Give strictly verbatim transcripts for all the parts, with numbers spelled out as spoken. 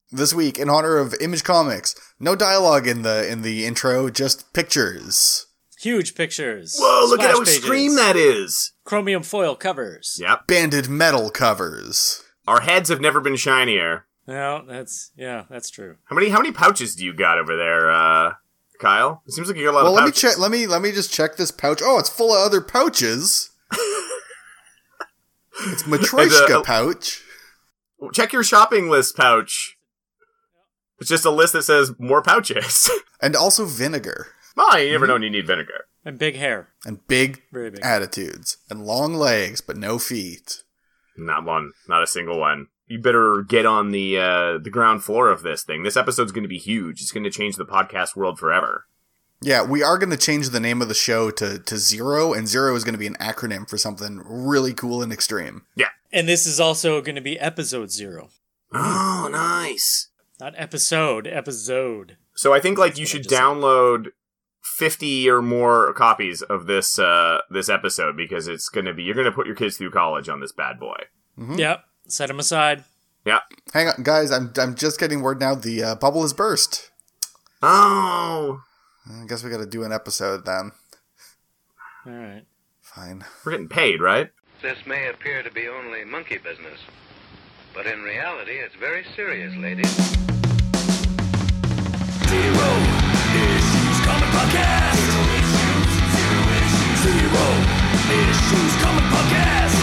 This week, in honor of Image Comics, no dialogue in the in the intro, just pictures. Huge pictures. Whoa, look Splash at how pages. extreme that is. Chromium foil covers. Yep. Banded metal covers. Our heads have never been shinier. No, that's, yeah, that's true. How many how many pouches do you got over there, uh, Kyle? It seems like you got a lot Well, of let me pouches. check. Let me let me just check this pouch. Oh, it's full of other pouches. It's Matryoshka And, uh, pouch. Check your shopping list pouch. It's just a list that says more pouches. And also vinegar. Oh, you never know when you need vinegar. And big hair. And big, Very big. attitudes. And long legs, but no feet. Not one. Not a single one. You better get on the uh, the ground floor of this thing. This episode's going to be huge. It's going to change the podcast world forever. Yeah, we are going to change the name of the show to, to Zero, and Zero is going to be an acronym for something really cool and extreme. Yeah. And this is also going to be episode zero. Oh, nice. Not episode, episode. So I think like That's you what I should just said. download fifty or more copies of this uh, this episode because it's going to be you're going to put your kids through college on this bad boy. Mm-hmm. Yep. Set them aside. Yeah. Hang on, guys, I'm I'm just getting word now the uh, bubble has burst. Oh, I guess we got to do an episode then. All right. Fine. we're getting paid, right? This may appear to be only monkey business, but in reality, it's very serious, ladies. Zero Issues Comic Podcast. Zero Issues Comic Podcast.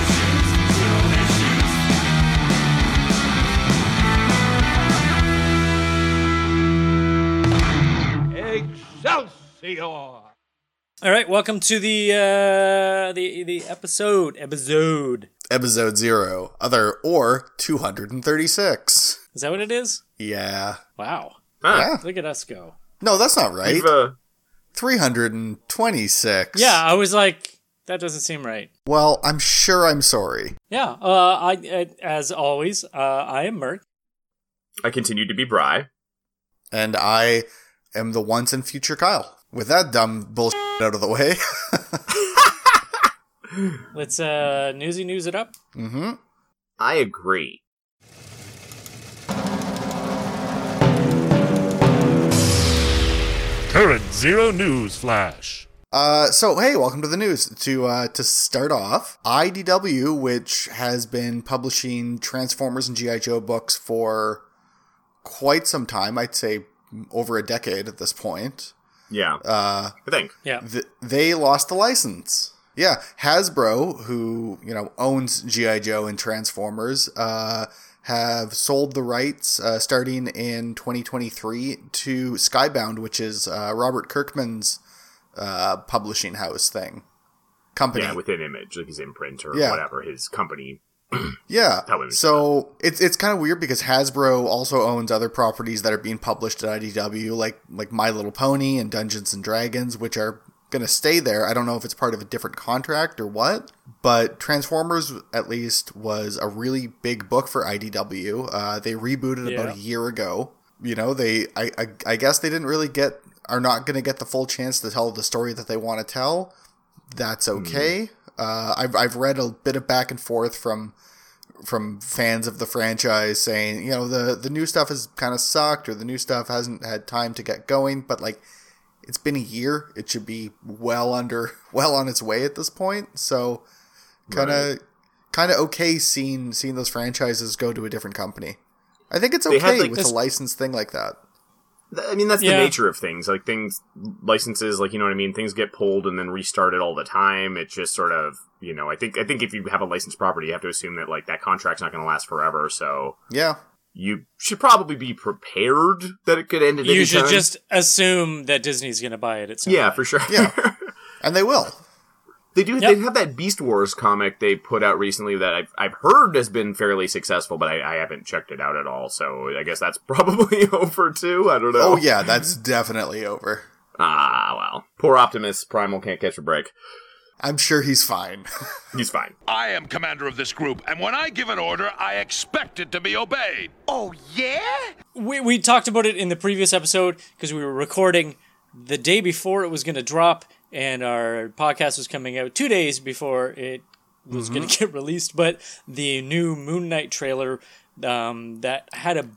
Excelsior! All right. Welcome to the uh, the the episode. Episode. Episode Zero, other or two hundred thirty-six. Is that what it is? Yeah. Wow. Huh. Yeah. Look at us go. No, that's not right. You've, uh, three hundred twenty-six. Yeah, I was like, that doesn't seem right. Well, I'm sure I'm sorry. Yeah. Uh, I uh, as always, uh, I am Merc. I continue to be Bri. And I am the once and future Kyle. With that dumb bullshit out of the way. Let's uh, newsy news it up. Mm-hmm. I agree. Current Zero News Flash. Uh, so, hey, welcome to the news. To uh, to start off, I D W, which has been publishing Transformers and G I. Joe books for quite some time, I'd say over a decade at this point, Yeah. uh, I think. Yeah. th- they lost the license. Yeah, Hasbro, who, you know, owns G I. Joe and Transformers, uh, have sold the rights uh, starting in twenty twenty-three to Skybound, which is uh, Robert Kirkman's uh, publishing house thing. Company. Yeah, within Image, like his imprint or Yeah. whatever, his company. Yeah. That would- So it's it's kind of weird because Hasbro also owns other properties that are being published at I D W, like like My Little Pony and Dungeons and Dragons, which are going to stay there. I don't know if it's part of a different contract or what, but Transformers at least was a really big book for I D W. Uh, they rebooted about Yeah. a year ago. You know, they I I, I guess they didn't really get are not going to get the full chance to tell the story that they want to tell. That's okay. Uh, I've I've read a bit of back and forth from from fans of the franchise saying, you know, the the new stuff has kind of sucked or the new stuff hasn't had time to get going, but like it's been a year. It should be well under well on its way at this point. So kind of kind of okay seeing seeing those franchises go to a different company. I think it's They had, okay like, with this- a licensed thing like that. Th- I mean, that's Yeah. the nature of things. Like, things, licenses, like, you know what I mean? Things get pulled and then restarted all the time. It's just sort of, you know, I think I think if you have a licensed property, you have to assume that, like, that contract's not going to last forever. So Yeah. you should probably be prepared that it could end at any You should time. just assume that Disney's going to buy it at some Yeah, point. for sure. Yeah. And they will. They do. Yep. They have that Beast Wars comic they put out recently that I've I've heard has been fairly successful, but I, I haven't checked it out at all. So I guess that's probably over too. I don't know. Oh yeah, that's definitely over. Ah, well, poor Optimus Primal can't catch a break. I'm sure he's fine. He's fine. I am commander of this group, and when I give an order, I expect it to be obeyed. Oh, yeah? We, we talked about it in the previous episode because we were recording the day before it was going to drop, and our podcast was coming out two days before it was going to get released. But the new Moon Knight trailer um, that had a,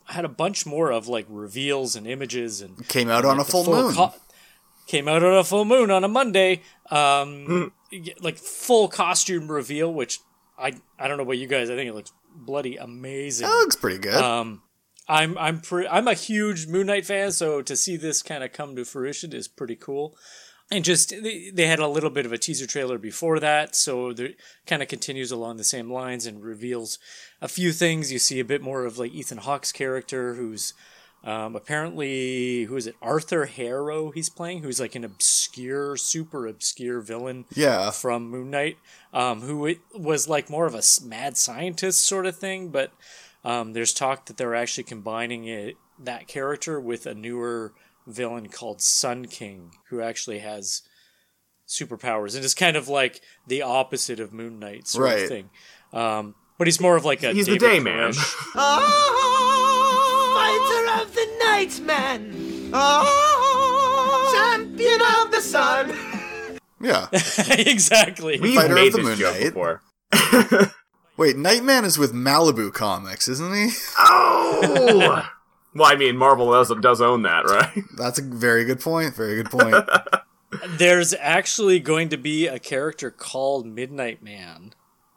had a bunch more of like reveals and images and Came out and, on like, a full, full moon. co- came out on a full moon on a Monday. Um, like full costume reveal, which I I don't know about you guys. I think it looks bloody amazing. That looks pretty good. Um, I'm I'm pre- I'm a huge Moon Knight fan, so to see this kind of come to fruition is pretty cool. And just they, they had a little bit of a teaser trailer before that, so it kind of continues along the same lines and reveals a few things. You see a bit more of like Ethan Hawke's character, who's um, apparently who is it? Arthur Harrow he's playing, who's like an obscure, super obscure villain. Yeah. From Moon Knight, um, who it was like more of a mad scientist sort of thing, but um, there's talk that they're actually combining it that character with a newer villain called Sun King, who actually has superpowers and is kind of like the opposite of Moon Knight sort Right. of thing. Um, but he's more of like a He's David the day man. Koresh. Oh, fighter of the night, man. Oh, champion of the sun. Yeah. Exactly. We've Fighter made of the this Moon joke Knight. before. Wait, Nightman is with Malibu Comics, isn't he? Oh! Well, I mean, Marvel does, does own that, right? That's a very good point. Very good point. There's actually going to be a character called Midnight Man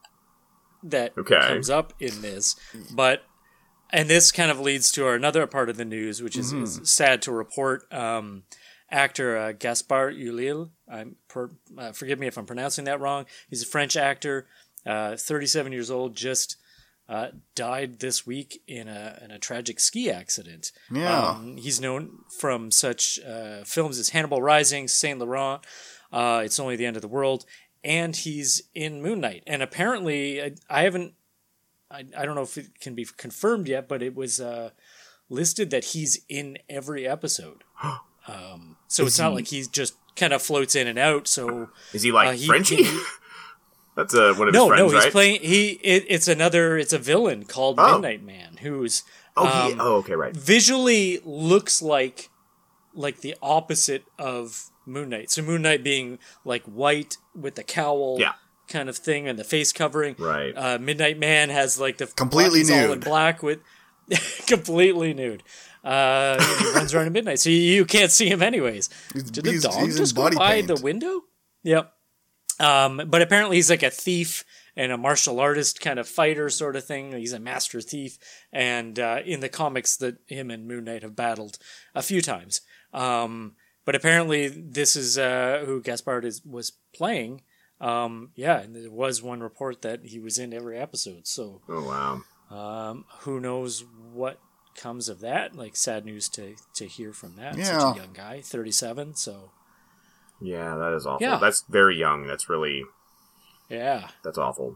that Okay. comes up in this, but and this kind of leads to our another part of the news, which is, Mm-hmm. is sad to report. Um, actor uh, Gaspard Ulliel, I'm per, uh, forgive me if I'm pronouncing that wrong. He's a French actor, uh, thirty-seven years old, just uh, died this week in a in a tragic ski accident. Yeah. Um, he's known from such uh, films as Hannibal Rising, Saint Laurent, uh, It's Only the End of the World, and he's in Moon Knight. And apparently, I, I haven't, I, I don't know if it can be confirmed yet, but it was uh, listed that he's in every episode. Um, so Is it's not he- like he just kind of floats in and out. So Is he like Uh, he- Frenchie? he- That's uh, one of no, his friends, no, he's right? playing. He it, it's another. It's a villain called Oh. Midnight Man, who's oh, he, um, oh, okay, right. visually looks like like the opposite of Moon Knight. So Moon Knight being like white with the cowl Yeah. kind of thing and the face covering. Right. Uh, Midnight Man has like the Completely he's all in nude. black with completely nude. Uh, he runs around at midnight, so you, you can't see him anyways. He's- Did the he's- dog he's in just go body by paint. the window? Yep. Um, but apparently he's like a thief and a martial artist kind of fighter sort of thing. He's a master thief, and uh, in the comics that him and Moon Knight have battled a few times. Um, but apparently this is uh, who Gaspard is was playing. Um, yeah, and there was one report that he was in every episode. So Oh, wow. um, who knows what comes of that? Like sad news to to hear from that. Yeah. Such a young guy, thirty-seven. So Yeah, that is awful. Yeah. That's very young. That's really, yeah. that's awful.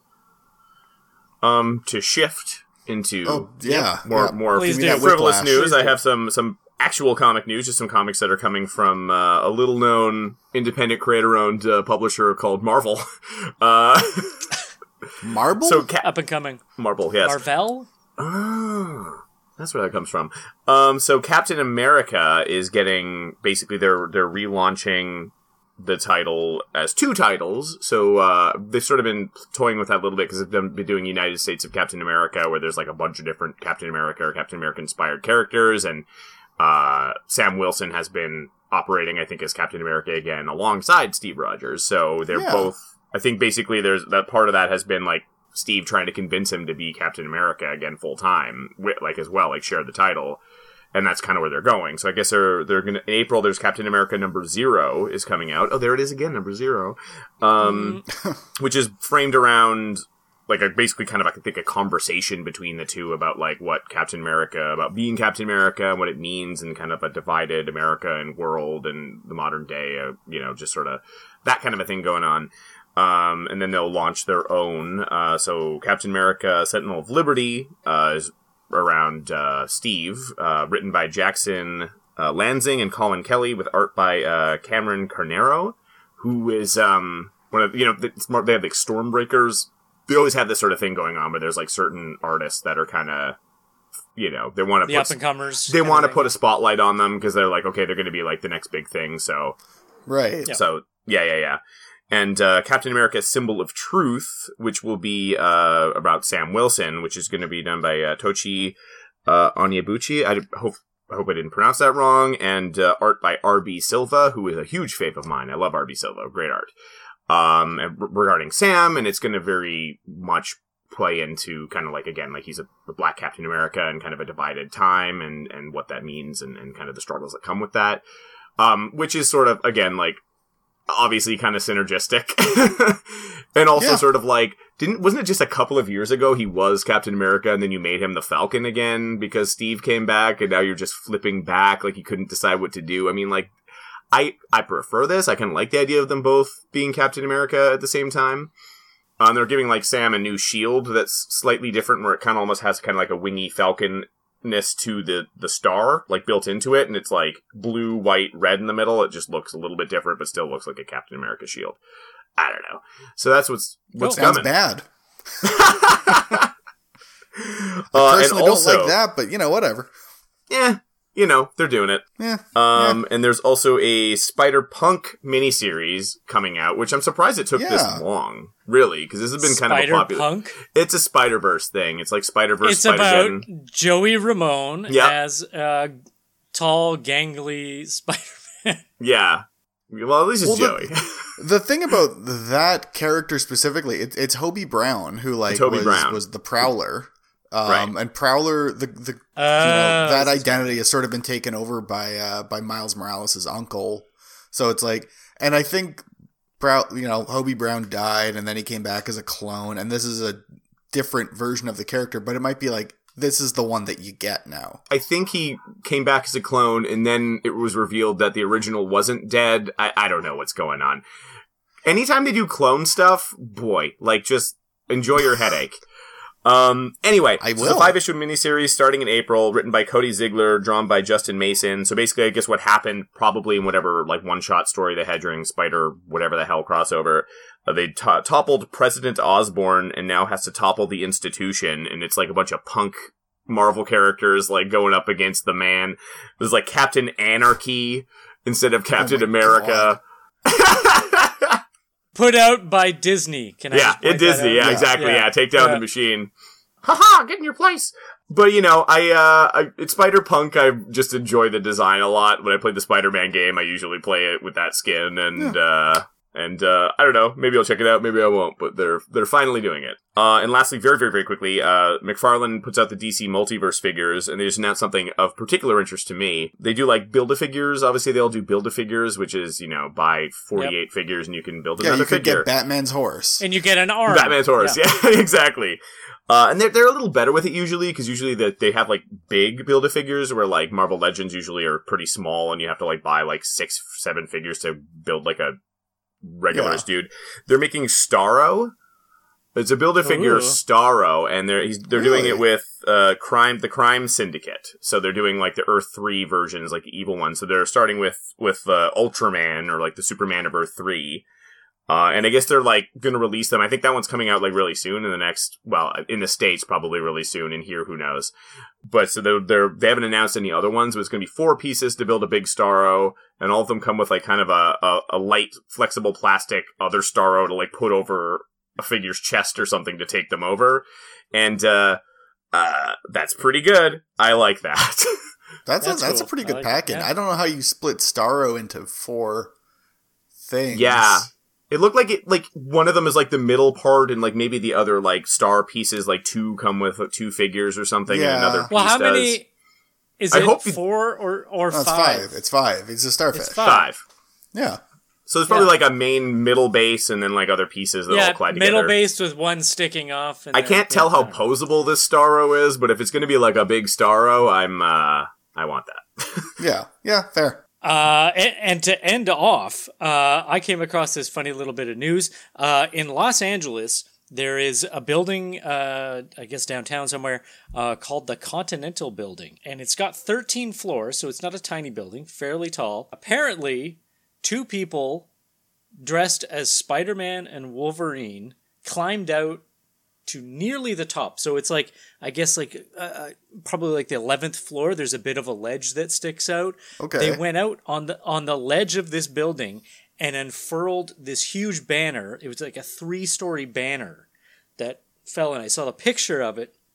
Um, to shift into Oh, yeah. more yeah. more Please Give me do. that frivolous whiplash. news. I do. have some some actual comic news, just some comics that are coming from uh, a little known independent creator owned uh, publisher called Marvel. uh, Marble? so Ca- Up and coming. Marvel, yes. Marvel? Oh, that's where that comes from. Um, so Captain America is getting basically they're they're relaunching the title as two titles. So uh, they've sort of been toying with that a little bit because they've been doing United States of Captain America, where there's like a bunch of different Captain America or Captain America inspired characters, and uh, Sam Wilson has been operating, I think, as Captain America again alongside Steve Rogers. So they're Yeah. both. I think basically there's that part of that has been like Steve trying to convince him to be Captain America again full time, like as well, like share the title, and that's kind of where they're going. So I guess they're they're gonna in April. There's Captain America number zero is coming out. Oh, there it is again, number zero, um, which is framed around like a basically kind of I think a conversation between the two about like what Captain America about being Captain America and what it means, and kind of a divided America and world and the modern day, uh, you know, just sort of that kind of a thing going on. Um, and then they'll launch their own. Uh, so Captain America Sentinel of Liberty uh, is around uh, Steve, uh, written by Jackson uh, Lansing and Colin Kelly, with art by uh, Cameron Carnero, who is um, one of, you know, it's more, they have like Stormbreakers. They always have this sort of thing going on where there's like certain artists that are kind of, you know, they want to The put, up and comers. they want to put a spotlight on them because they're like, okay, they're going to be like the next big thing. So Right. Yeah. so, yeah, yeah, yeah. And uh, Captain America Symbol of Truth, which will be uh, about Sam Wilson, which is going to be done by uh, Tochi uh, Onyebuchi. I hope I hope I didn't pronounce that wrong. And uh, art by R B Silva, who is a huge fave of mine. I love R B Silva. Great art. Um, and regarding Sam, and it's going to very much play into kind of like, again, like he's a, a black Captain America and kind of a divided time and, and what that means and, and kind of the struggles that come with that. Um, which is sort of, again, like, obviously kind of synergistic. And also yeah. sort of like, didn't, wasn't it just a couple of years ago he was Captain America and then you made him the Falcon again because Steve came back and now you're just flipping back like you couldn't decide what to do? I mean, like, I, I prefer this. I kind of like the idea of them both being Captain America at the same time. Um, they're giving like Sam a new shield that's slightly different where it kind of almost has kind of like a wingy falcon to the the star like built into it, and it's like blue, white, red in the middle. It just looks a little bit different but still looks like a Captain America shield. I don't know. So that's what's what's oh, coming. Sounds bad. uh, I personally and also, don't like that, but you know, whatever. Yeah, you know, they're doing it. Yeah. Um, yeah. And there's also a Spider-Punk miniseries coming out, which I'm surprised it took yeah. this long, really, because this has been kind of a popular... Spider-Punk? It's a Spider-Verse thing. It's like Spider-Verse, It's Spider-Gen. about Joey Ramone yep. as a tall, gangly Spider-Man. Yeah. Well, at least it's well, Joey. The, the thing about that character specifically, it, it's Hobie Brown, who like was, Brown. was the Prowler. Um, right. And Prowler, the the uh, you know, that identity has sort of been taken over by uh, by Miles Morales' uncle. So it's like, and I think Prow, you know, Hobie Brown died, and then he came back as a clone, and this is a different version of the character, but it might be like this is the one that you get now. I think he came back as a clone, and then it was revealed that the original wasn't dead. I, I don't know what's going on. Anytime they do clone stuff, boy, like just enjoy your headache. Um, anyway, I will. So the five-issue miniseries starting in April, written by Cody Ziegler, drawn by Justin Mason. So basically, I guess what happened probably in whatever, like, one-shot story they had during Spider, whatever the hell crossover, uh, they to- toppled President Osborn and now has to topple the institution, and it's like a bunch of punk Marvel characters, like, going up against the man. There's, like, Captain Anarchy instead of Captain oh America. Put out by Disney. Can I yeah, just point in Disney. Yeah, yeah, exactly. Yeah. Yeah. Take down yeah. the machine. Haha, get in your place. But, you know, I, uh, I, it's Spider-Punk. I just enjoy the design a lot. When I play the Spider-Man game, I usually play it with that skin. And, yeah. uh, and, uh, I don't know. Maybe I'll check it out. Maybe I won't. But they're, they're finally doing it. Uh, and lastly, very, very, very quickly, uh, McFarlane puts out the D C Multiverse figures, and they just announced something of particular interest to me. They do, like, Build-A-Figures. Obviously, they all do Build-A-Figures, which is, you know, buy forty-eight yep. figures and you can build yeah, another you could figure. get Batman's horse. And you get an arm. Batman's horse, yeah, yeah exactly. Uh, and they're, they're a little better with it usually, because usually the, they have, like, big Build-A-Figures, where, like, Marvel Legends usually are pretty small, and you have to, like, buy, like, six, seven figures to build, like, a regular-ish yeah. dude. They're making Starro. It's a Build-A-Figure Ooh. Starro, and they're he's, they're really? doing it with uh, crime the Crime Syndicate. So they're doing, like, the Earth three versions, like, the evil ones. So they're starting with, with uh, Ultraman, or, like, the Superman of Earth three. Uh, and I guess they're, like, gonna release them. I think that one's coming out, like, really soon in the next, well, in the States, probably really soon, and here, who knows. But, so they're, they're, they haven't announced any other ones, but it's gonna be four pieces to build a big Starro, and all of them come with, like, kind of a, a, a light, flexible plastic other Starro to, like, put over a figure's chest or something to take them over. And, uh, uh, that's pretty good. I like that. That's, That's a, that's cool. a pretty I good like packing. that. I don't know how you split Starro into four things. Yeah. It looked like it, like, one of them is, like, the middle part, and, like, maybe the other, like, star pieces, like, two come with like, two figures or something, Yeah. and another piece Well, how does. many? Is I it hope you- four or, or No, it's five? five. It's five. It's a starfish. It's five. Five. Yeah. So there's probably, Yeah. like, a main middle base, and then, like, other pieces that Yeah, all collide middle together. base with one sticking off. And I then- can't tell yeah, how I don't know. posable this Starro is, but if it's gonna be, like, a big Starro, I'm, uh, I want that. Yeah. Yeah. Fair. Uh, and, and to end off, uh, I came across this funny little bit of news. Uh, in Los Angeles, there is a building, uh, I guess downtown somewhere, uh, called the Continental Building. And it's got thirteen floors, so it's not a tiny building, fairly tall. Apparently, two people dressed as Spider-Man and Wolverine climbed out to nearly the top. So it's like, I guess like uh, probably like the eleventh floor. There's a bit of a ledge that sticks out. Okay. They went out on the on the ledge of this building and unfurled this huge banner. It was like a three-story banner that fell in. I saw the picture of it.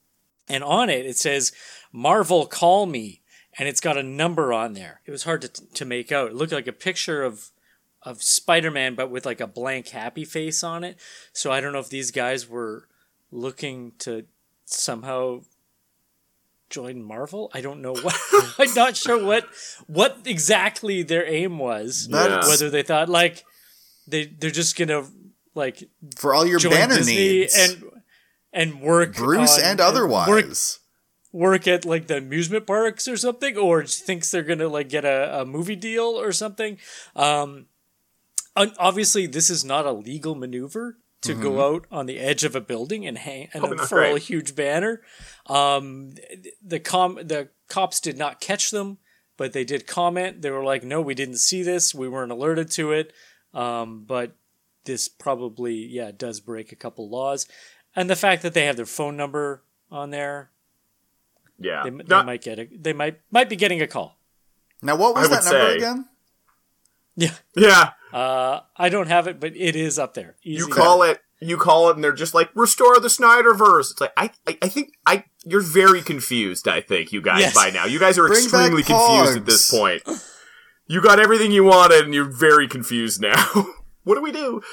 And on it, it says, Marvel, call me. And it's got a number on there. It was hard to to make out. It looked like a picture of of Spider-Man, but with like a blank happy face on it. So I don't know if these guys were looking to somehow join Marvel. I don't know what. I'm not sure what what exactly their aim was. Yeah. Whether they thought like they they're just gonna like For all your join banner Disney needs. and and work Bruce on- and otherwise. work work at like the amusement parks or something, or thinks they're gonna like get a, a movie deal or something. Um, un- obviously, this is not a legal maneuver to Mm-hmm. go out on the edge of a building and hang and Probably not unfurl a great. huge banner. Um, the com the cops did not catch them, but they did comment. They were like, "No, we didn't see this. We weren't alerted to it." Um, but this probably, yeah, does break a couple laws, and the fact that they have their phone number on there. Yeah. They, they Not- might get a, they might might be getting a call. Now, what was I would that number say- again? Yeah, yeah. uh, I don't have it, but it is up there. Easy You call it, you call it, and they're just like, restore the Snyderverse. It's like, I, I, I think, I, you're very confused, I think, you guys, Yes. by now. You guys are Bring back extremely confused at this Pogs. point. You got everything you wanted, and you're very confused now. What do we do?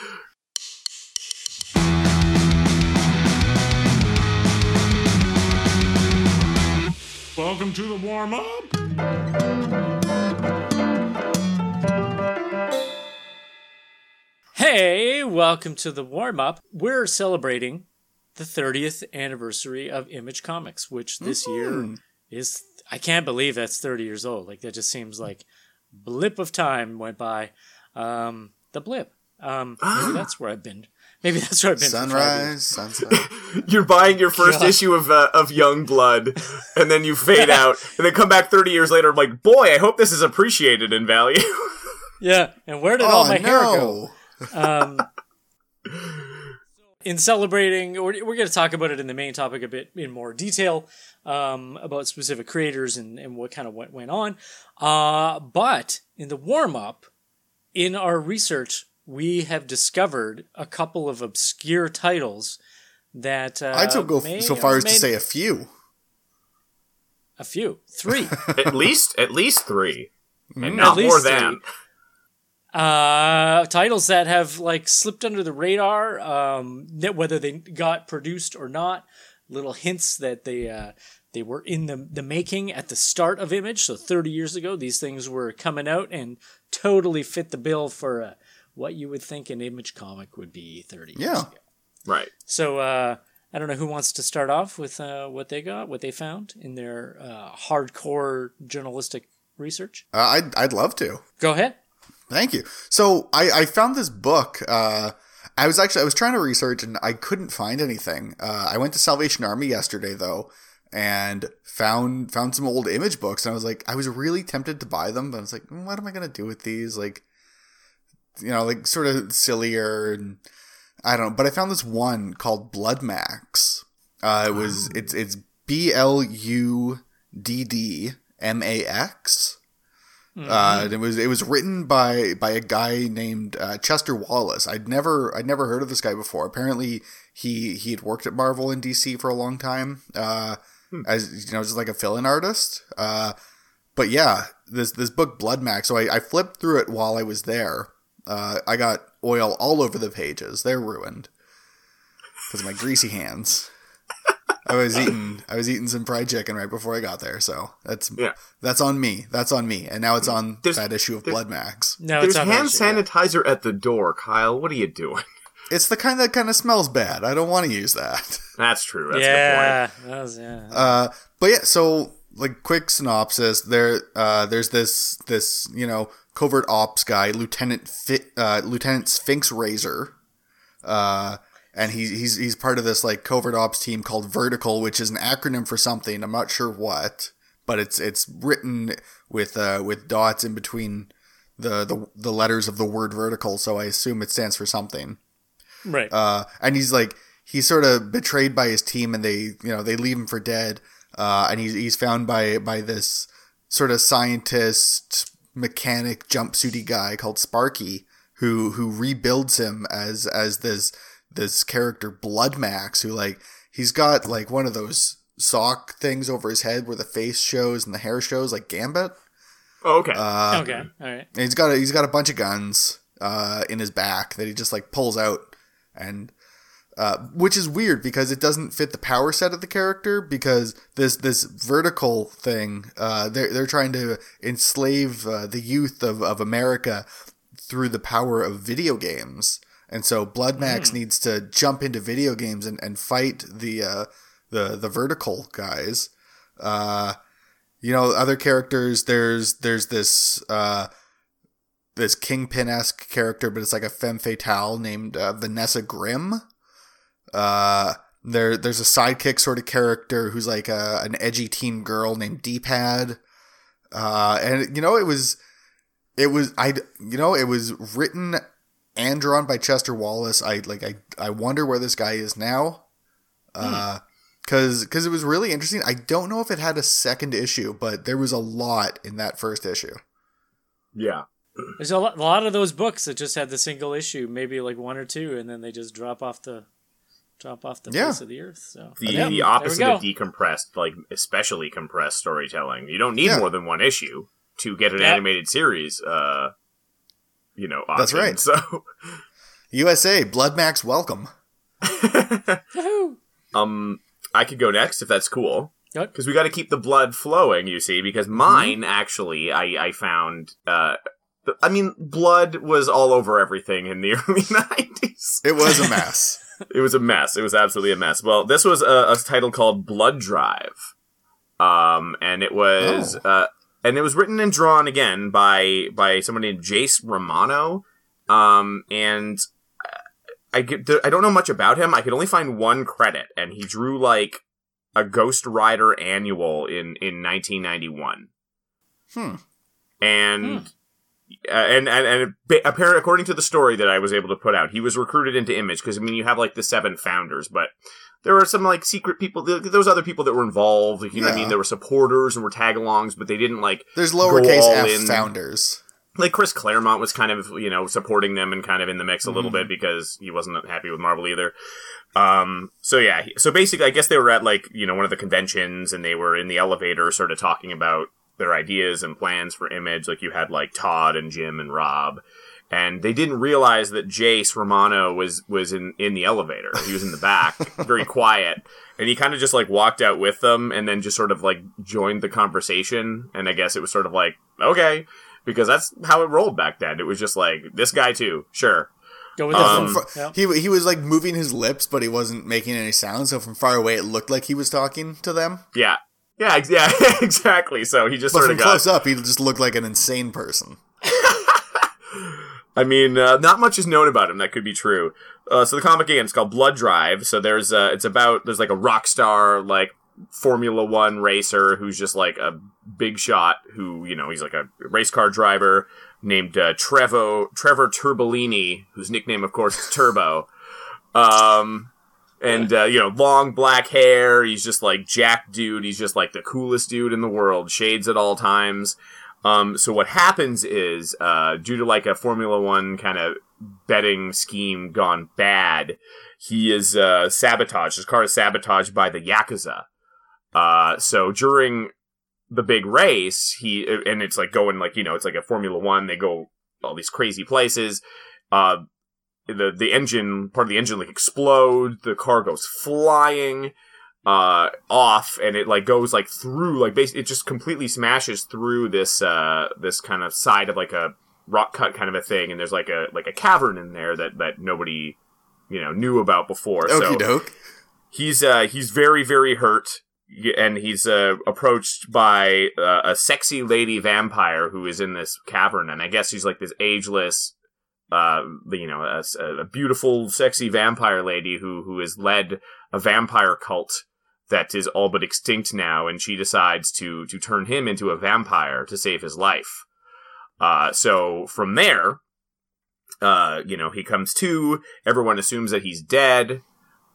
Welcome to the warm-up. Hey, welcome to the warm up. We're celebrating the thirtieth anniversary of Image Comics, which this year is. I can't believe that's thirty years old. Like that just seems like blip of time went by. Um, the blip. Um, maybe that's where I've been. Maybe that's where I've been. for five years. Sunrise, sunset. You're buying your first God. issue of uh, of Young Blood, and then you fade out, and then come back thirty years later. I'm like, boy, I hope this is appreciated in value. Yeah, and where did all Oh, my hair go? no. Um, in celebrating, or we're going to talk about it in the main topic a bit in more detail um, about specific creators and, and what kind of what went on. Uh, but in the warm up, in our research, we have discovered a couple of obscure titles that uh, I'd still go may so or far as to may- say a few. a few, three. at least, at least three, and At not least more three. than. Uh, titles that have like slipped under the radar, um, that whether they got produced or not. Little hints that they uh, they were in the the making at the start of Image. So thirty years ago, these things were coming out and totally fit the bill for uh, what you would think an Image comic would be thirty years Yeah. ago. Right. So uh, I don't know who wants to start off with uh, what they got, what they found in their uh, hardcore journalistic research. Uh, I'd, I'd love to. Go ahead. Thank you. So I, I found this book. Uh, I was actually I was trying to research and I couldn't find anything. Uh, I went to Salvation Army yesterday though, and found found some old Image books. And I was like, I was really tempted to buy them, but I was like, what am I gonna do with these? Like, you know, like sort of sillier and I don't know. But I found this one called Blood Max. Uh, it was it's it's B L U D D M A X. Uh, and it was it was written by by a guy named uh, Chester Wallace. I'd never I'd never heard of this guy before. Apparently, he he had worked at Marvel in D C for a long time, uh, as you know, just like a fill-in artist. Uh, but yeah, this this book Blood Max. So I, I flipped through it while I was there. Uh, I got oil all over the pages. They're ruined because of my greasy hands. I was eating I was eating some fried chicken right before I got there, so that's Yeah. that's on me. That's on me. And now it's on There's- that issue of Blood Max. No, There's it's not hand that shit, yeah. sanitizer at the door, Kyle. What are you doing? It's the kind that kind of smells bad. I don't want to use that. That's true. That's yeah, that was, yeah. Uh, but yeah, so like quick synopsis. There, uh, there's this this you know covert ops guy, Lieutenant Fi- uh, Lieutenant Sphinx Razor, uh, and he's he's he's part of this like covert ops team called Vertical, which is an acronym for something. I'm not sure what, but it's it's written with uh, with dots in between the, the the letters of the word vertical. So I assume it stands for something. Right. Uh, and he's like, he's sort of betrayed by his team and they, you know, they leave him for dead. Uh, and he's, he's found by, by this sort of scientist, mechanic, jumpsuity guy called Sparky, who, who rebuilds him as, as this, this character Blood Max, who like, he's got like one of those sock things over his head where the face shows and the hair shows, like Gambit. Oh, okay. Uh, okay, all right. And he's got a, he's got a bunch of guns uh, in his back that he just like pulls out, and uh, which is weird because it doesn't fit the power set of the character, because this this vertical thing uh, they're they're trying to enslave uh, the youth of, of America through the power of video games, and so Blood Max mm. needs to jump into video games and, and fight the uh, the the vertical guys. Uh, You know, other characters, there's there's this uh, this Kingpin-esque character, but it's like a femme fatale named uh, Vanessa Grimm. Uh, there There's a sidekick sort of character who's like a, an edgy teen girl named D-Pad. Uh, and, you know, it was, it was, I, you know, it was written and drawn by Chester Wallace. I, like, I, I wonder where this guy is now. Uh, hmm. Cause, cause it was really interesting. I don't know if it had a second issue, but there was a lot in that first issue. Yeah. There's a lot, a lot of those books that just had the single issue, maybe like one or two, and then they just drop off the, drop off the yeah. face of the earth. So the, yeah, the opposite of decompressed, like especially compressed storytelling. You don't need yeah. more than one issue to get an yeah. animated series. Uh, you know, option. That's right. So U S A, Blood Max, welcome. um. I could go next if that's cool. Yep. Because we got to keep the blood flowing, you see, because mine, mm-hmm. actually, I, I found, uh, I mean, blood was all over everything in the early nineties. It was a mess. It was a mess. It was absolutely a mess. Well, this was a, a title called Blood Drive. Um, and it was, oh. uh, and it was written and drawn again by, by someone named Jace Romano. Um, and I get, I don't know much about him. I could only find one credit, and he drew like a Ghost Rider annual in, in nineteen ninety-one. Hmm. And, hmm. Uh, and, and, and apparently, according to the story that I was able to put out, he was recruited into Image, because I mean, you have like the seven founders, but there were some like secret people, those other people that were involved, you know yeah. what I mean? There were supporters and were tag-alongs, but they didn't like, there's lowercase f in. founders. Like, Chris Claremont was kind of, you know, supporting them and kind of in the mix a little mm. bit because he wasn't happy with Marvel either. Um, so yeah, so basically, I guess they were at, like, you know, one of the conventions and they were in the elevator sort of talking about their ideas and plans for Image. Like, you had, like, Todd and Jim and Rob. And they didn't realize that Jace Romano was, was in, in the elevator. He was in the back, very quiet. And he kind of just, like, walked out with them and then just sort of, like, joined the conversation. And I guess it was sort of like, okay. Because that's how it rolled back then. It was just like, this guy too, sure. Go with um, this yeah. He he was like moving his lips, but he wasn't making any sound. So from far away, it looked like he was talking to them. Yeah, yeah, yeah, exactly. So he just but sort from of got close up, he just looked like an insane person. I mean, uh, not much is known about him. That could be true. Uh, so the comic again, it's called Blood Drive. So there's uh, it's about there's like a rock star like Formula One racer who's just like a big shot who, you know, he's like a race car driver named uh, Trevo, Trevor Turbolini, whose nickname, of course, is Turbo. Um, and, uh, you know, long black hair. He's just like jack dude. He's just like the coolest dude in the world. Shades at all times. Um, so what happens is, uh, due to like a Formula One kind of betting scheme gone bad, he is, uh, sabotaged. His car is sabotaged by the Yakuza. Uh, so during the big race, he, and it's like going like, you know, it's like a Formula One, they go all these crazy places, uh, the, the engine, part of the engine like explodes, the car goes flying, uh, off, and it like goes like through, like basically, it just completely smashes through this, uh, this kind of side of like a rock cut kind of a thing, and there's like a, like a cavern in there that, that nobody, you know, knew about before. Okie so doke. He's, uh, he's very, very hurt. And he's uh, approached by uh, a sexy lady vampire who is in this cavern, and I guess she's like this ageless, uh, you know, a, a beautiful, sexy vampire lady who who has led a vampire cult that is all but extinct now, and she decides to to turn him into a vampire to save his life. Uh, so from there, uh, you know, he comes to. Everyone assumes that he's dead.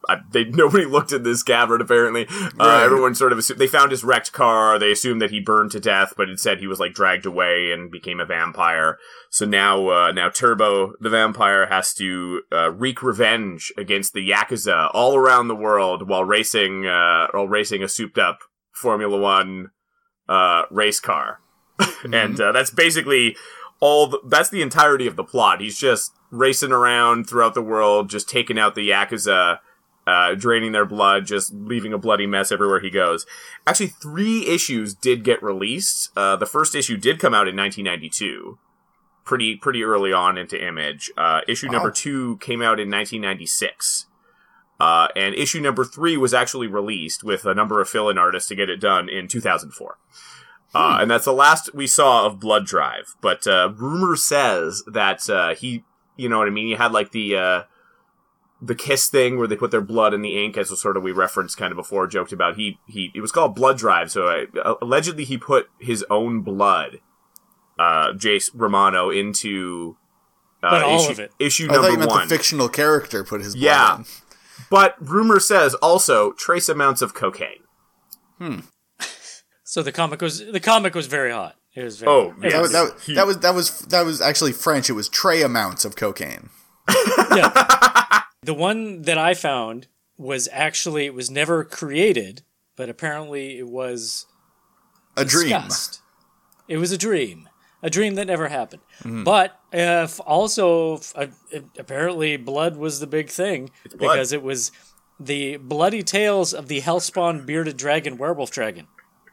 I, they nobody looked at this cavern apparently. Uh, Right. Everyone sort of assumed, they found his wrecked car. They assumed that he burned to death, but instead he was like dragged away and became a vampire. So now, uh, now Turbo the vampire has to uh, wreak revenge against the Yakuza all around the world while racing, uh, while racing a souped-up Formula One uh, race car. Mm-hmm. And uh, that's basically all. The, that's the entirety of the plot. He's just racing around throughout the world, just taking out the Yakuza, uh, draining their blood, just leaving a bloody mess everywhere he goes. Actually, three issues did get released. Uh, the first issue did come out in nineteen ninety-two, pretty pretty early on into Image. Uh, issue wow. number two came out in nineteen ninety-six. Uh, and issue number three was actually released with a number of fill-in artists to get it done in two thousand four. Uh, hmm. And that's the last we saw of Blood Drive. But uh, rumor says that uh, he, you know what I mean, he had like the uh, the kiss thing where they put their blood in the ink, as was sort of we referenced kind of before, joked about. He he it was called Blood Drive, so uh, allegedly he put his own blood, uh, Jace Romano, into uh, but all issue, of it. issue I number thought you meant one. the fictional character put his blood yeah. in. But rumor says also trace amounts of cocaine. Hmm. So the comic was the comic was very hot. It was very oh, yes. that, was, that, was, that was that was that was actually French. It was tray amounts of cocaine. Yeah. The one that I found was actually it was never created, but apparently it was a discussed. Dream. It was a dream. A dream that never happened. Mm-hmm. But uh, also, uh, apparently, blood was the big thing because it was the bloody tales of the Hellspawn bearded dragon, werewolf dragon.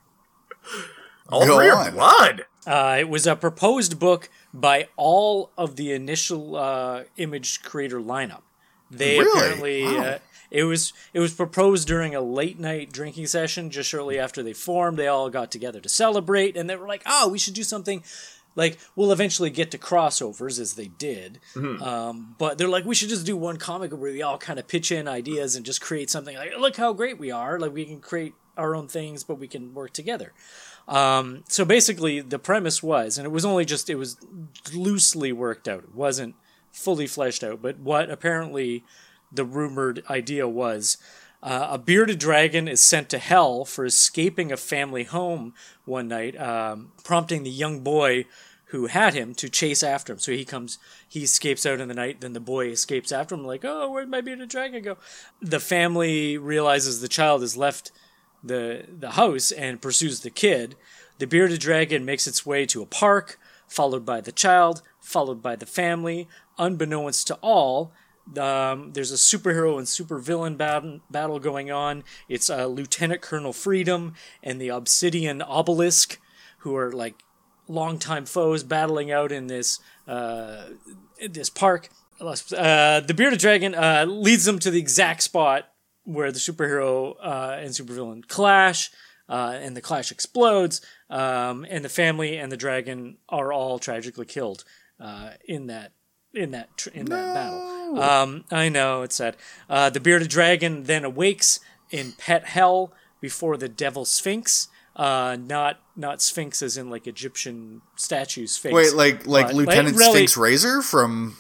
All three are blood. Uh, it was a proposed book by all of the initial uh, Image creator lineup. They really? apparently wow. uh, it was it was proposed during a late night drinking session just shortly after they formed. They all got together to celebrate, and they were like, "Oh, we should do something." Like, we'll eventually get to crossovers, as they did. Mm-hmm. Um, but they're like, we should just do one comic where we all kind of pitch in ideas and just create something like, look how great we are. Like, we can create our own things, but we can work together. Um, so basically, the premise was, and it was only just, it was loosely worked out. It wasn't fully fleshed out. But what apparently the rumored idea was, Uh, a bearded dragon is sent to hell for escaping a family home one night, um, prompting the young boy who had him to chase after him. So he comes, he escapes out in the night, then the boy escapes after him, like, oh, where'd my bearded dragon go? The family realizes the child has left the, the house and pursues the kid. The bearded dragon makes its way to a park, followed by the child, followed by the family. Unbeknownst to all, Um, there's a superhero and supervillain bat- battle going on. It's uh, Lieutenant Colonel Freedom and the Obsidian Obelisk, who are like longtime foes battling out in this uh, in this park. Uh, the Bearded Dragon uh, leads them to the exact spot where the superhero uh, and supervillain clash, uh, and the clash explodes, um, and the family and the dragon are all tragically killed uh, in that in that tr- in that no. battle. Um, I know, it's sad. Uh, the bearded dragon then awakes in pet hell before the devil Sphinx. Uh, not not Sphinx as in like Egyptian statue Sphinx. Wait, like like but, Lieutenant like, really, Sphinx Razor from.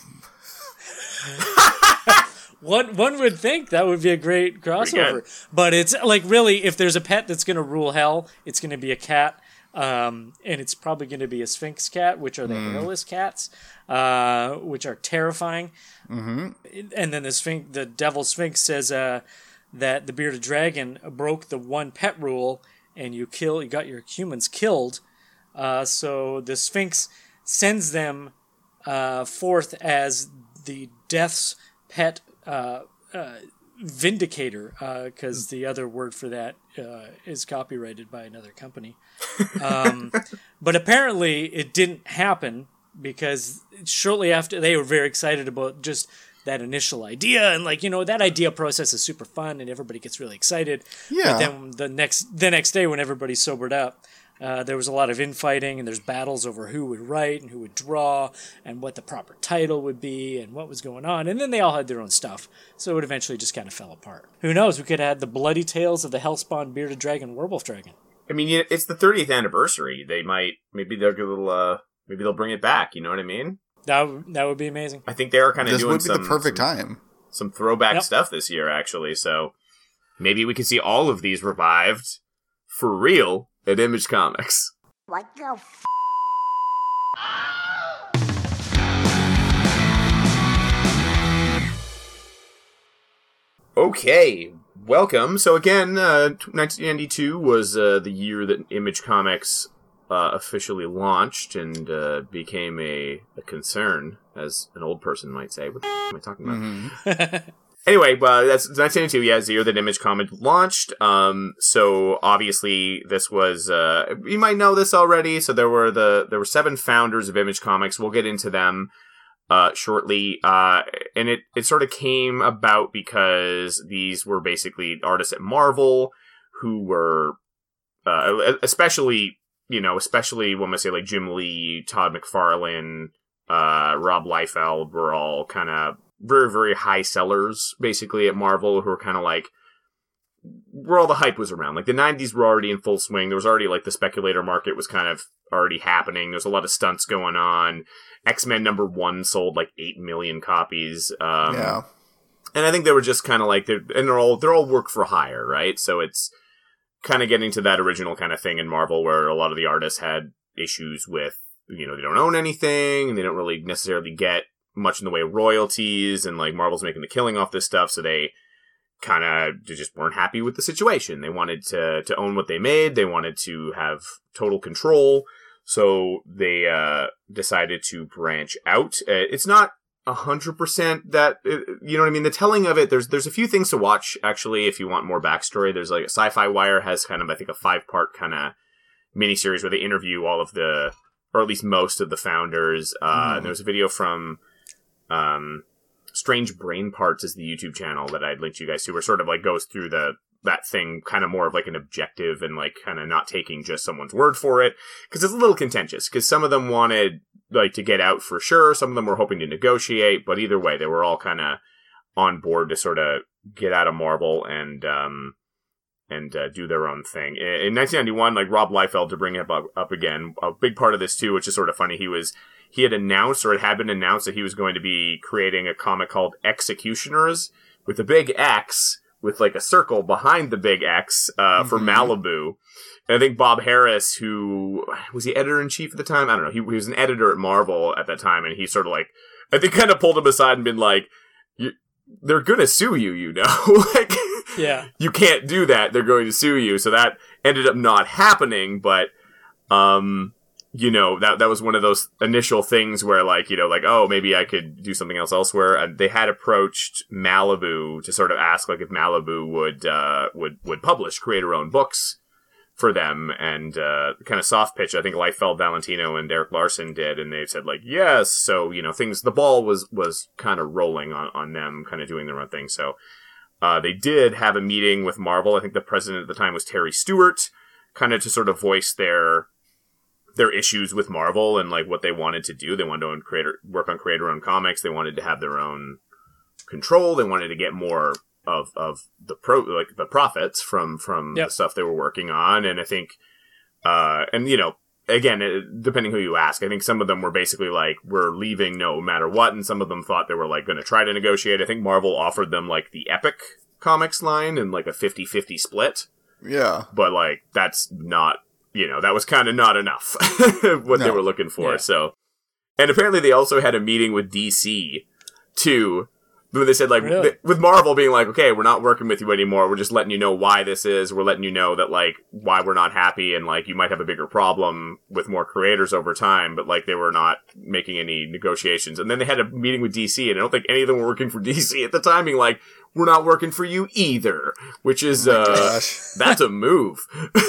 One one would think that would be a great crossover, but it's like really, if there's a pet that's going to rule hell, it's going to be a cat. Um, and it's probably going to be a Sphinx cat, which are the mm. hairless cats, uh, which are terrifying. Mm-hmm. And then the Sphinx, the Devil Sphinx says uh, that the bearded dragon broke the one pet rule, and you kill, you got your humans killed. Uh, so the Sphinx sends them uh, forth as the Death's pet uh, uh, vindicator, because uh, the other word for that uh, is copyrighted by another company. Um, but apparently it didn't happen because shortly after, they were very excited about just that initial idea, and like, you know, that idea process is super fun and everybody gets really excited. Yeah. But then the next the next day when everybody's sobered up, Uh, there was a lot of infighting, and there's battles over who would write and who would draw and what the proper title would be and what was going on. And then they all had their own stuff, so it eventually just kind of fell apart. Who knows? We could have had the bloody tales of the Hellspawn bearded dragon, werewolf dragon. I mean, it's the thirtieth anniversary. They might, maybe they'll get a little, uh, maybe they'll bring it back. You know what I mean? That w- that would be amazing. I think they are kind of this doing would be some, the perfect some, time. some throwback Yep. stuff this year, actually. So maybe we can see all of these revived for real at Image Comics. What the f- Okay, welcome. So again, uh, nineteen ninety-two was uh, the year that Image Comics uh, officially launched and uh, became a, a concern, as an old person might say. What the f- am I talking about? Mm-hmm. Anyway, uh, that's nineteen ninety-two, yeah, is the year that Image Comics launched. Um, so obviously this was, uh, you might know this already. So there were the, there were seven founders of Image Comics. We'll get into them, uh, shortly. Uh, and it, it sort of came about because these were basically artists at Marvel who were, uh, especially, you know, especially when I say like Jim Lee, Todd McFarlane, uh, Rob Liefeld were all kind of very, very high sellers, basically, at Marvel, who were kind of like, where all the hype was around. Like, the nineties were already in full swing. There was already, like, the speculator market was kind of already happening. There's a lot of stunts going on. X-Men number one sold, like, eight million copies. Um, Yeah. And I think they were just kind of like, they're, and they're all, they're all work for hire, right? So it's kind of getting to that original kind of thing in Marvel where a lot of the artists had issues with, you know, they don't own anything, and they don't really necessarily get much in the way of royalties, and like Marvel's making the killing off this stuff, so they kind of just weren't happy with the situation. They wanted to to own what they made. They wanted to have total control. So they uh, decided to branch out. Uh, it's not a hundred percent that uh, you know what I mean. The telling of it, there's there's a few things to watch actually if you want more backstory. There's like Sci-Fi Wire has kind of I think a five part kind of miniseries where they interview all of the, or at least most of the founders. Uh, Mm-hmm. and there's a video from Um, Strange Brain Parts is the YouTube channel that I'd linked you guys to, where sort of like goes through the, that thing kind of more of like an objective and like kind of not taking just someone's word for it. Cause it's a little contentious cause some of them wanted like to get out for sure. Some of them were hoping to negotiate, but either way, they were all kind of on board to sort of get out of Marvel and, um, and uh, do their own thing. In, in nineteen ninety-one, like Rob Liefeld, to bring it up, up again, a big part of this too, which is sort of funny, he was, he had announced, or it had been announced, that he was going to be creating a comic called Executioners with a big X, with like a circle behind the big X, uh, mm-hmm. for Malibu. And I think Bob Harris, who, was he editor-in-chief at the time? I don't know. He, he was an editor at Marvel at that time, and he sort of like, I think kind of pulled him aside and been like, you, they're gonna sue you, you know? Like, yeah. You can't do that. They're going to sue you. So that ended up not happening, but, um... you know, that that was one of those initial things where, like, you know, like, oh, maybe I could do something else elsewhere. And they had approached Malibu to sort of ask, like, if Malibu would uh, would would publish creator-owned books for them, and uh, kind of soft pitch. I think Liefeld, Valentino, and Derek Larson did, and they said, like, yes. So, you know, things, the ball was was kind of rolling on on them, kind of doing their own thing. So uh, they did have a meeting with Marvel. I think the president at the time was Terry Stewart, kind of to sort of voice their their issues with Marvel and like what they wanted to do. They wanted to own creator, work on creator-owned comics. They wanted to have their own control. They wanted to get more of, of the pro, like the profits from, from yep. the stuff they were working on. And I think, uh, and you know, again, it, depending who you ask, I think some of them were basically like, we're leaving no matter what. And some of them thought they were like going to try to negotiate. I think Marvel offered them like the Epic Comics line and like a fifty-fifty split. Yeah. But like, that's not, you know, that was kind of not enough what no. they were looking for. Yeah. So, and apparently they also had a meeting with D C too. When they said like, really? th- with Marvel being like, okay, we're not working with you anymore. We're just letting you know why this is. We're letting you know that like, why we're not happy. And like, you might have a bigger problem with more creators over time, but like they were not making any negotiations. And then they had a meeting with D C, and I don't think any of them were working for D C at the time, being like, we're not working for you either, which is, oh uh, that's a move.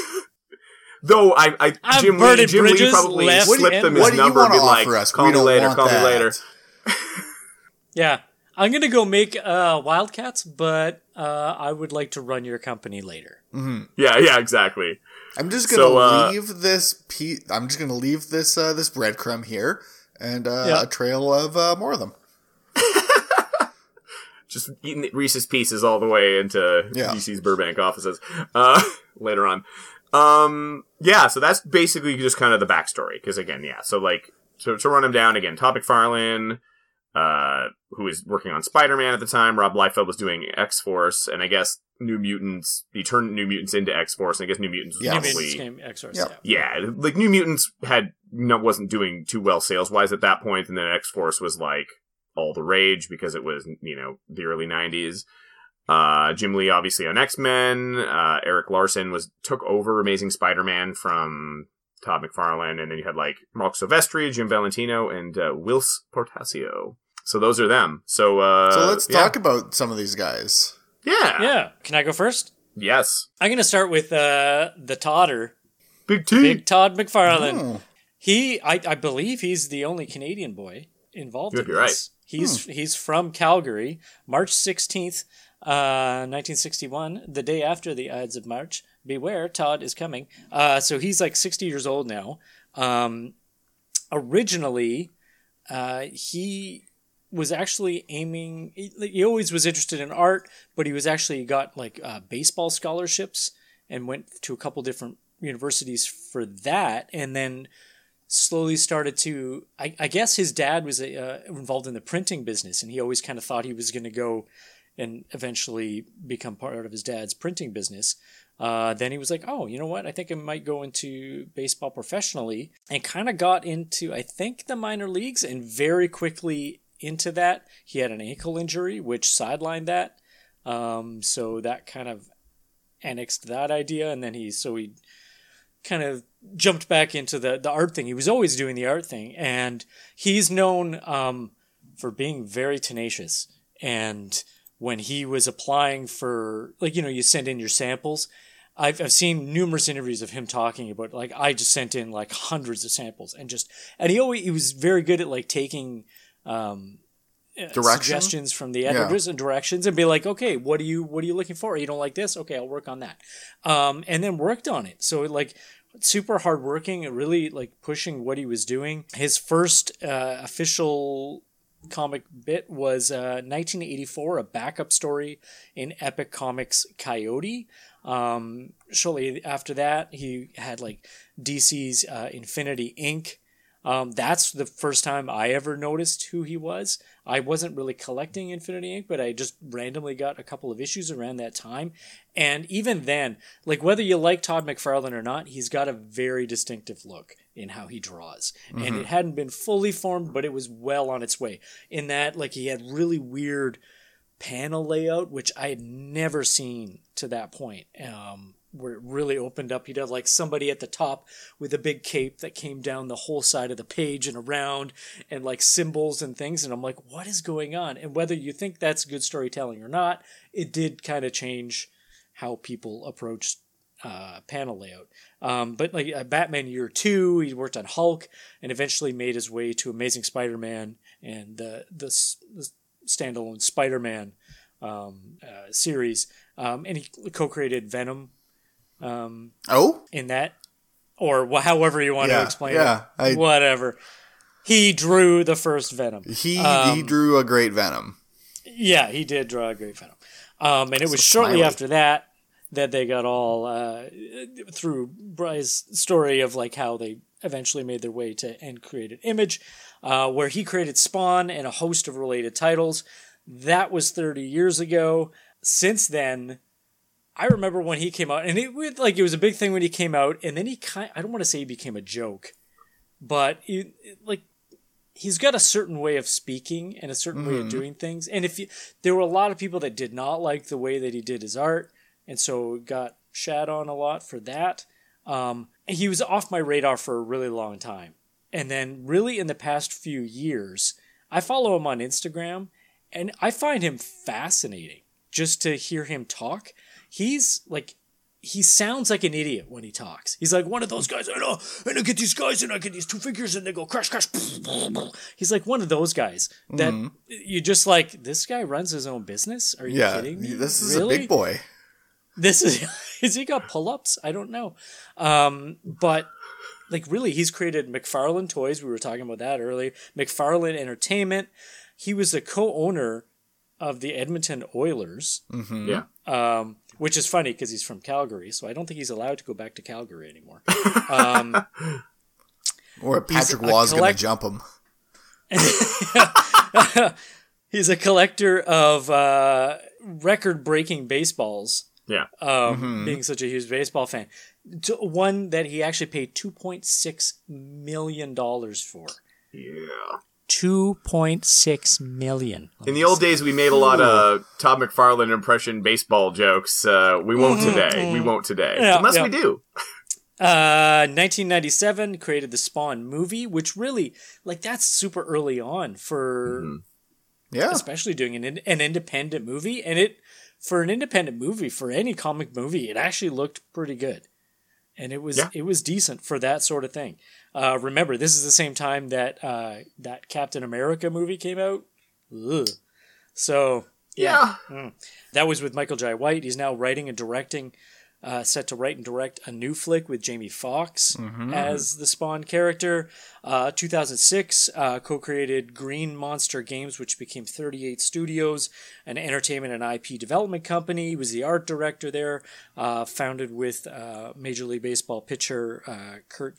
Though I, I I've Jim burned Lee, Jim Lee bridges, probably left slipped and them What his do you number and wanna be like, offer us? call We me don't later, want call that. me later. Yeah. I'm going to go make uh, Wildcats, but uh, I would like to run your company later. Mm-hmm. Yeah, yeah, exactly. I'm just gonna So, uh, leave this. Pe- I'm just gonna leave this uh, this breadcrumb here, and uh, Yeah. a trail of uh, more of them. Just eating Reese's Pieces all the way into Yeah. D C's Burbank offices uh, later on. Um, yeah, so that's basically just kind of the backstory. Because again, yeah, so like, to, to run them down again, Todd McFarlane, uh, who was working on Spider-Man at the time. Rob Liefeld was doing X-Force, and I guess New Mutants, he turned New Mutants into X-Force, and I guess New Mutants was Yes. New probably... Mutants came X-Force, Yep. yeah. Yeah, like New Mutants had no wasn't doing too well sales-wise at that point, and then X-Force was like all the rage because it was, you know, the early nineties. Uh, Jim Lee obviously on X-Men. Uh, Eric Larson was took over Amazing Spider-Man from Todd McFarlane, and then you had like Mark Silvestri, Jim Valentino, and uh, Whilce Portacio. So those are them. So uh, So let's yeah. talk about some of these guys. Yeah. Yeah. Can I go first? Yes. I'm going to start with uh, the Todder, Big T. Big Todd McFarlane. Oh. He, I, I believe he's the only Canadian boy involved You in might be right. this. He's he's from Calgary, March sixteenth, uh, nineteen sixty-one, the day after the Ides of March. Beware, Todd is coming. Uh, so he's like sixty years old now. Um, originally, uh, he was actually aiming. He, he always was interested in art, but he was actually got like uh, baseball scholarships and went to a couple different universities for that, and then slowly started to. I, I guess his dad was uh, involved in the printing business, and he always kind of thought he was going to go and eventually become part of his dad's printing business. Uh, then he was like, oh, you know what? I think I might go into baseball professionally, and kind of got into, I think, the minor leagues, and very quickly into that. He had an ankle injury, which sidelined that. Um, so that kind of annexed that idea. And then he, so he kind of jumped back into the, the art thing. He was always doing the art thing. And he's known um, for being very tenacious. And when he was applying for, like, you know, you send in your samples. I've, I've seen numerous interviews of him talking about, like, I just sent in like hundreds of samples and just, and he always, he was very good at like taking um, Direction? suggestions from the editors Yeah. and directions and be like, okay, what are you, what are you looking for? You don't like this? Okay, I'll work on that. Um, and then worked on it. So like super hardworking, really like pushing what he was doing. His first uh, official comic bit was uh, nineteen eighty-four, a backup story in Epic Comics Coyote. Um, shortly after that, he had like D C's uh, Infinity Incorporated. Um, that's the first time I ever noticed who he was. I wasn't really collecting Infinity Incorporated, but I just randomly got a couple of issues around that time. And even then, like whether you like Todd McFarlane or not, he's got a very distinctive look in how he draws. Mm-hmm. And it hadn't been fully formed, but it was well on its way. In that, like, he had really weird panel layout, which I had never seen to that point. Um, where it really opened up. He'd have like somebody at the top with a big cape that came down the whole side of the page and around, and like symbols and things. And I'm like, what is going on? And whether you think that's good storytelling or not, it did kind of change how people approached uh, panel layout. Um, but like uh, Batman Year Two, he worked on Hulk and eventually made his way to Amazing Spider-Man and the, the, the standalone Spider-Man um, uh, series. Um, and he co-created Venom. Um, oh, in that, or wh- however you want yeah, to explain yeah, it, I, whatever. He drew the first Venom. He um, he drew a great Venom. Yeah, he did draw a great Venom. Um, and it was So shortly smiley. after that that they got all uh, through Bry's story of like how they eventually made their way to and created Image, uh, where he created Spawn and a host of related titles. That was thirty years ago. Since then, I remember when he came out, and it was like it was a big thing when he came out, and then he kind I don't want to say he became a joke, but he, like he's got a certain way of speaking and a certain mm-hmm. way of doing things. And if you, there were a lot of people that did not like the way that he did his art, and so got shat on a lot for that. Um, and he was off my radar for a really long time. And then really in the past few years, I follow him on Instagram, and I find him fascinating just to hear him talk. He's like, he sounds like an idiot when he talks. He's like one of those guys, I know, and I get these guys, and I get these two figures, and they go crash, crash. He's like one of those guys that mm-hmm. you just like, this guy runs his own business? Are you yeah, kidding me? This is really? a big boy. This is, has he got pull-ups? I don't know. Um, but like really, he's created McFarlane Toys. We were talking about that earlier. McFarlane Entertainment. He was the co-owner of the Edmonton Oilers. Mm-hmm. Yeah. Um, which is funny because he's from Calgary, so I don't think he's allowed to go back to Calgary anymore. Um, or Patrick Waugh's collect- going to jump him. He's a collector of uh, record-breaking baseballs. Yeah. Um, Mm-hmm. Being such a huge baseball fan, to one that he actually paid two point six million dollars for. Yeah. Two point six million. In the old days, we made a lot of Todd McFarlane impression baseball jokes. Uh, we won't today. We won't today. Yeah, Unless yeah. we do. Uh, nineteen ninety-seven created the Spawn movie, which really, like, that's super early on for, Mm-hmm. Yeah. especially doing an an independent movie, and it for an independent movie for any comic movie, it actually looked pretty good, and it was Yeah. it was decent for that sort of thing. Uh, remember, this is the same time that uh, that Captain America movie came out, Ugh. so Yeah. that was with Michael Jai White. He's now writing and directing. Uh, set to write and direct a new flick with Jamie Foxx as the Spawn character. Uh, two thousand six, uh, co-created Green Monster Games, which became thirty-eight Studios, an entertainment and I P development company. He was the art director there, uh, founded with uh, Major League Baseball pitcher uh, Kurt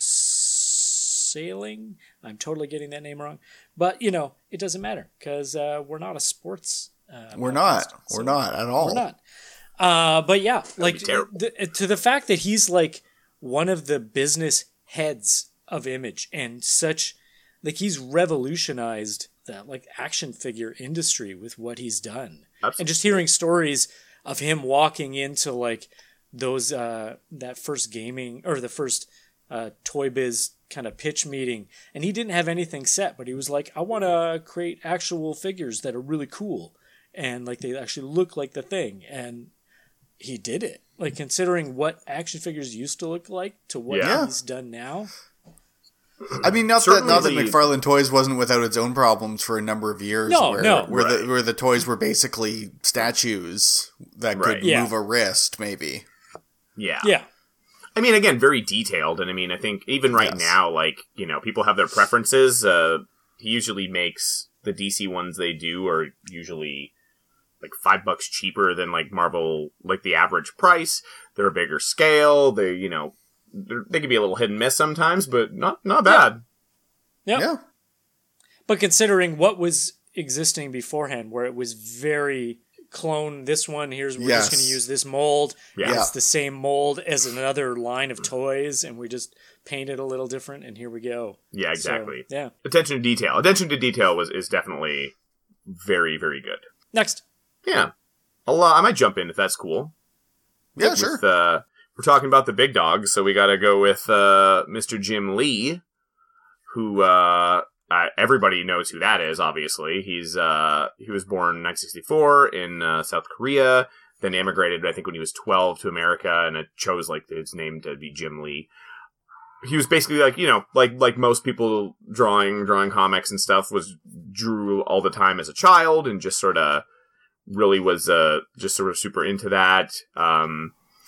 Sailing. I'm totally getting that name wrong. But, you know, it doesn't matter because uh, we're not a sports uh, We're podcast, not. so- We're not at all. We're not. Uh, but yeah, like be terrible. the, to the fact that he's like one of the business heads of Image and such, like he's revolutionized that like action figure industry with what he's done. Absolutely. And just hearing stories of him walking into like those uh, that first gaming or the first uh, Toy Biz kind of pitch meeting, and he didn't have anything set, but he was like, I want to create actual figures that are really cool and like they actually look like the thing, and he did it. Like, considering what action figures used to look like to what Yeah. he's done now. I mean, not that not that Certainly- McFarlane Toys wasn't without its own problems for a number of years. No, where, no. where Right. the where the toys were basically statues that Right. could Yeah. move a wrist, maybe. Yeah. Yeah. I mean, again, very detailed. And I mean, I think even right Yes. now, like, you know, people have their preferences. Uh, he usually makes the D C ones they do are usually like five bucks cheaper than like Marvel, like the average price. They're a bigger scale. They, you know, they're- they can be a little hit and miss sometimes, but not, not bad. Yep. Yeah. But considering what was existing beforehand, where it was very clone this one, here's we're just Yes. going to use this mold. Yeah. And it's the same mold as another line of toys, and we just paint it a little different, and here we go. Yeah, So, exactly. yeah. Attention to detail. Attention to detail was is definitely very, very good. Next. Yeah. I'll, uh, I might jump in if that's cool. Yeah, sure. With, uh, we're talking about the big dogs, so we got to go with uh, Mister Jim Lee, who uh, uh, everybody knows who that is. Obviously, he's uh, he was born in nineteen sixty-four in uh, South Korea, then immigrated, I think, when he was twelve to America, and it chose like his name to be Jim Lee. He was basically like, you know, like like most people drawing drawing comics and stuff, was drew all the time as a child, and just sort of really was uh, just sort of super into that. Um,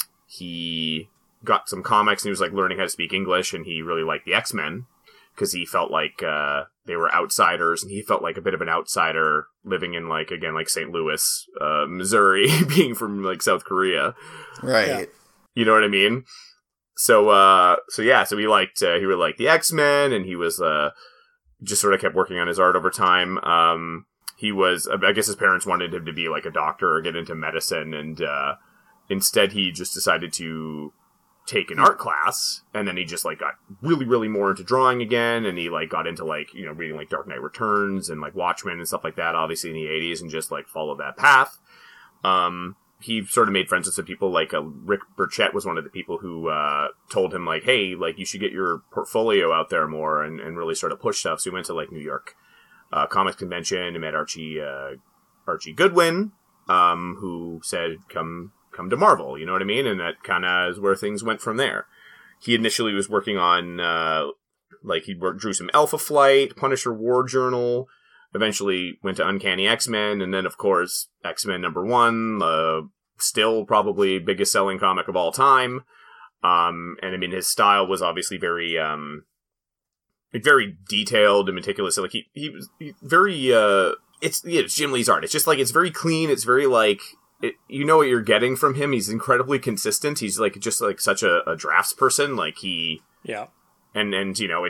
he got some comics and he was like learning how to speak English, and he really liked the X-Men because he felt like uh, they were outsiders, and he felt like a bit of an outsider living in like, again, like Saint Louis, uh, Missouri, being from like South Korea. Right. Yeah. You know what I mean? So, uh, so yeah, so he liked, uh, he really liked the X-Men, and he was, uh, just sort of kept working on his art over time. Um, he was, I guess his parents wanted him to be like a doctor or get into medicine, and, uh, instead he just decided to take an art class, and then he just like got really, really more into drawing again, and he like got into like, you know, reading like Dark Knight Returns and like Watchmen and stuff like that, obviously in the eighties, and just like followed that path. Um, he sort of made friends with some people, like uh, Rick Burchett was one of the people who uh, told him like, hey, like you should get your portfolio out there more and, and really sort of push stuff. So he went to like New York uh, Comics Convention and met Archie uh, Archie Goodwin, um, who said, come come to Marvel, you know what I mean? And that kind of is where things went from there. He initially was working on, uh, like he worked, drew some Alpha Flight, Punisher War Journal, eventually went to Uncanny X-Men, and then, of course, X-Men number one, uh, still probably biggest selling comic of all time. Um, and I mean, his style was obviously very, um, very detailed and meticulous. So, like, he, he was he, very, uh, it's, yeah, it's Jim Lee's art. It's just, like, it's very clean. It's very, like, it, you know what you're getting from him. He's incredibly consistent. He's, like, just, like, such a, a drafts person. Like, he... Yeah. And, and, you know, it just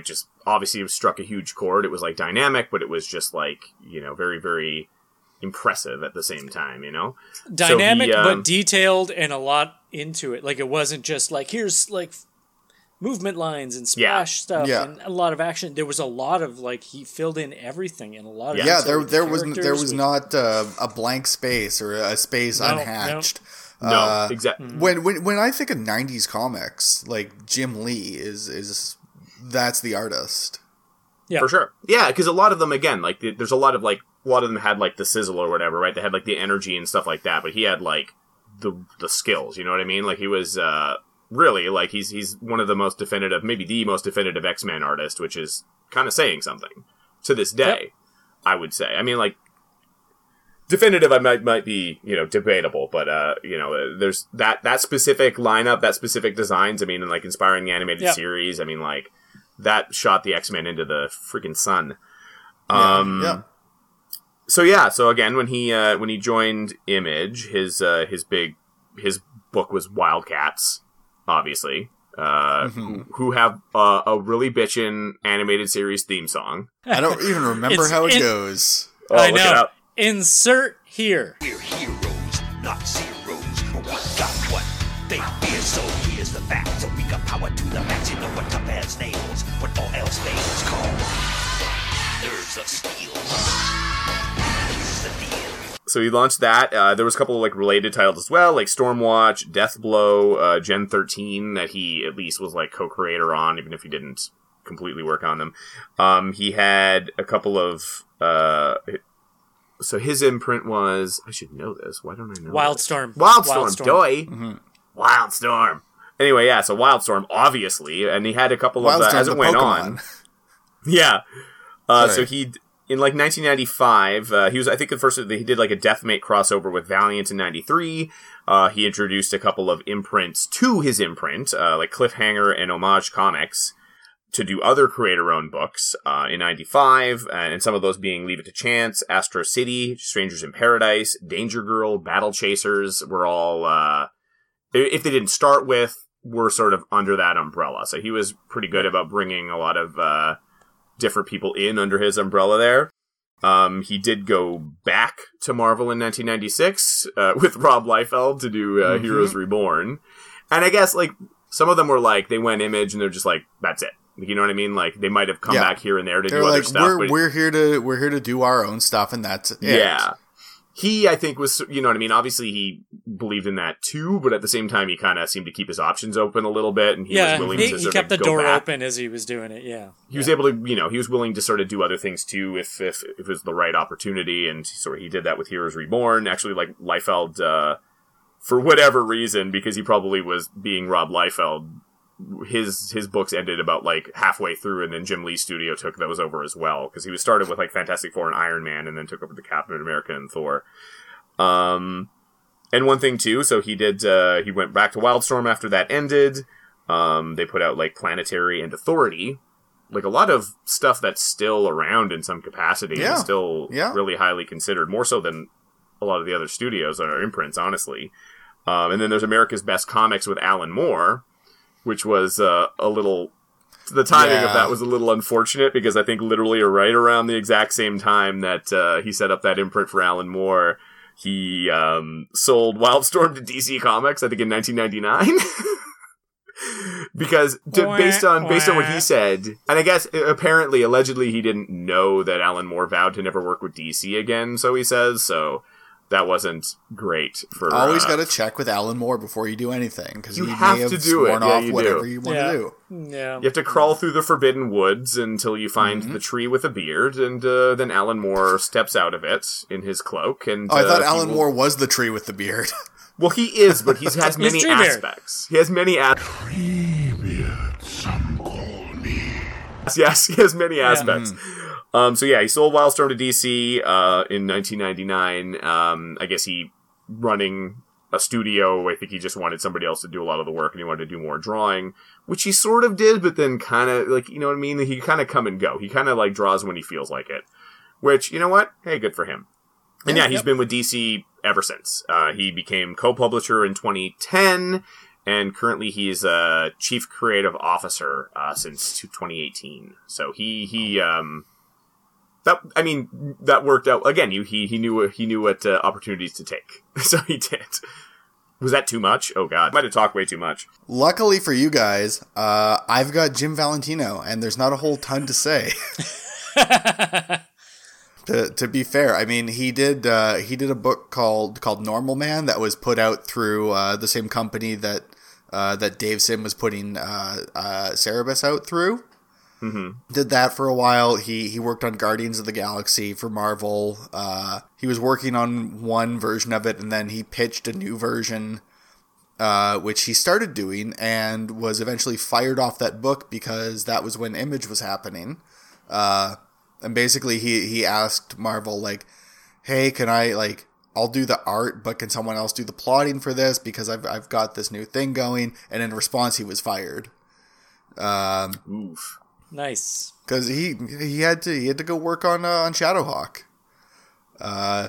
obviously it struck a huge chord. It was like dynamic, but it was just like, you know, very, very impressive at the same time, you know? Dynamic, so he, um, but detailed and a lot into it. Like, it wasn't just like, here's like movement lines and splash Yeah. stuff Yeah. and a lot of action. There was a lot of like, he filled in everything and a lot of Yeah, detail there with the there was there characters, was with- not uh, a blank space or a space No, no. unhatched. No, Uh, exactly. When when when I think of nineties comics, like Jim Lee is is that's the artist. Yeah. For sure. Yeah, because a lot of them, again, like, th- there's a lot of, like, a lot of them had, like, the sizzle or whatever, right? They had, like, the energy and stuff like that, but he had, like, the the skills, you know what I mean? Like, he was, uh, really, like, he's he's one of the most definitive, maybe the most definitive X-Men artist, which is kind of saying something to this day, Yep. I would say. I mean, like, definitive I might might be, you know, debatable, but, uh, you know, there's that, that specific lineup, that specific designs, I mean, and, like, inspiring the animated Yep. series, I mean, like, that shot the X-Men into the freaking sun. Yeah, Um, yeah. So yeah, so again, when he uh, when he joined Image, his uh, his big his book was Wildcats, obviously, uh, Mm-hmm. who, who have uh, a really bitchin' animated series theme song. I don't even remember It's how it in- goes. Oh, I look it know. up. Insert here. We're heroes, not zeros. One got what they fear, so here's the fact. So we got power to the max. You know what compares nails when all else fails. Call nerves of steel. Here's the deal. So he launched that. Uh, there was a couple of like related titles as well, like Stormwatch, Deathblow, uh, Gen thirteen, that he at least was like co-creator on, even if he didn't completely work on them. Um, he had a couple of. Uh, so his imprint was. I should know this. Why don't I know? this? Wildstorm. Wildstorm, Wildstorm. doy. Mm-hmm. Wildstorm. Anyway, yeah. So Wildstorm, obviously, and he had a couple of uh, Wildstorm, as the it went Pokemon. on. Yeah. Uh, so Right. he in like nineteen ninety-five, uh, he was I think the first he did like a Deathmate crossover with Valiant in ninety-three. Uh, he introduced a couple of imprints to his imprint, uh, like Cliffhanger and Homage Comics, to do other creator-owned books uh, in ninety-five, and some of those being Leave It to Chance, Astro City, Strangers in Paradise, Danger Girl, Battle Chasers were all, uh, if they didn't start with, were sort of under that umbrella. So he was pretty good about bringing a lot of uh, different people in under his umbrella there. Um, he did go back to Marvel in nineteen ninety-six uh, with Rob Liefeld to do uh, Mm-hmm. Heroes Reborn. And I guess, like, some of them were like, they went Image and they're just like, that's it. You know what I mean? Like, they might have come Yeah. back here and there to They're do other like, stuff. we're but we're here to we're here to do our own stuff, and that's it. yeah. He, I think, was, you know what I mean? Obviously, he believed in that too, but at the same time, he kind of seemed to keep his options open a little bit, and he Yeah, was willing he, to he sort kept of the go door back. open as he was doing it. Yeah, He was able to, you know, he was willing to sort of do other things too if if, if it was the right opportunity, and sort of he did that with Heroes Reborn. Actually, like Liefeld, uh, for whatever reason, because he probably was being Rob Liefeld, his his books ended about like halfway through, and then Jim Lee's studio took those over as well, because he was started with like Fantastic Four and Iron Man, and then took over the Captain America and Thor. Um, and one thing too, so he did, uh, he went back to Wildstorm after that ended. Um, they put out like Planetary and Authority, like a lot of stuff that's still around in some capacity Yeah. and still Yeah. really highly considered, more so than a lot of the other studios or imprints, honestly. Um, and then there's America's Best Comics with Alan Moore, which was uh, a little. The timing Yeah. of that was a little unfortunate, because I think literally right around the exact same time that uh, he set up that imprint for Alan Moore, he um, sold Wildstorm to D C Comics, I think in nineteen ninety-nine. Because to, based on based on what he said, and I guess apparently, allegedly, he didn't know that Alan Moore vowed to never work with D C again, so he says, so that wasn't great for... Always uh, got to check with Alan Moore before you do anything, because You he have may have to do it. sworn Yeah, off you do. whatever you want yeah, to do. yeah. You have to crawl through the forbidden woods until you find Mm-hmm. the tree with a beard, and uh, then Alan Moore steps out of it in his cloak. And Oh, I thought uh, he Alan will- Moore was the tree with the beard. Well, he is, but he has many Treebeard. aspects. He has many aspects. Treebeard, some call me. Yes, he has many aspects. Um, so yeah, he sold Wildstorm to D C uh, in nineteen ninety-nine. Um, I guess he running a studio. I think he just wanted somebody else to do a lot of the work, and he wanted to do more drawing, which he sort of did, but then kind of like, you know what I mean? He kind of come and go. He kind of like draws when he feels like it, which, you know what? Hey, good for him. And yeah, Yeah, he's yep. been with D C ever since. Uh, he became co-publisher in twenty ten, and currently he's a chief creative officer uh, since twenty eighteen. So he he um that I mean that worked out again. You he he knew he knew what uh, opportunities to take, so he did. Was that too much? Oh god, might have talked way too much. Luckily for you guys, uh, I've got Jim Valentino, and there's not a whole ton to say. to to be fair, I mean he did uh, he did a book called called Normal Man that was put out through uh, the same company that uh, that Dave Sim was putting uh, uh, Cerebus out through. Mm-hmm. Did that for a while. He he worked on Guardians of the Galaxy for Marvel. Uh, he was working on one version of it, and then he pitched a new version, uh, which he started doing, and was eventually fired off that book because that was when Image was happening. Uh, and basically, he he asked Marvel, like, "Hey, can I like I'll do the art, but can someone else do the plotting for this because I've I've got this new thing going?" And in response, he was fired. Um, Oof. Nice, because he he had to he had to go work on uh, on Shadowhawk. Uh,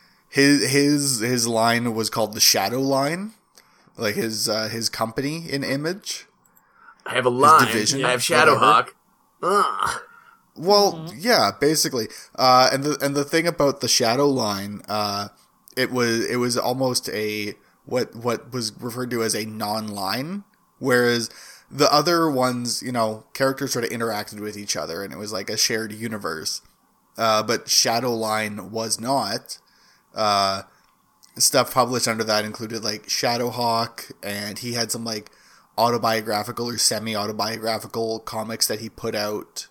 his his his line was called the Shadow Line, like his uh, his company in Image. I have a line. division, I have Shadowhawk. Ugh. Well, Mm-hmm. yeah, basically. Uh, and the and the thing about the Shadow Line, uh, it was it was almost a what what was referred to as a non-line, whereas the other ones, you know, characters sort of interacted with each other, and it was like a shared universe. Uh, but Shadowline was not. Uh, stuff published under that included like Shadowhawk, and he had some like autobiographical or semi-autobiographical comics that he put out.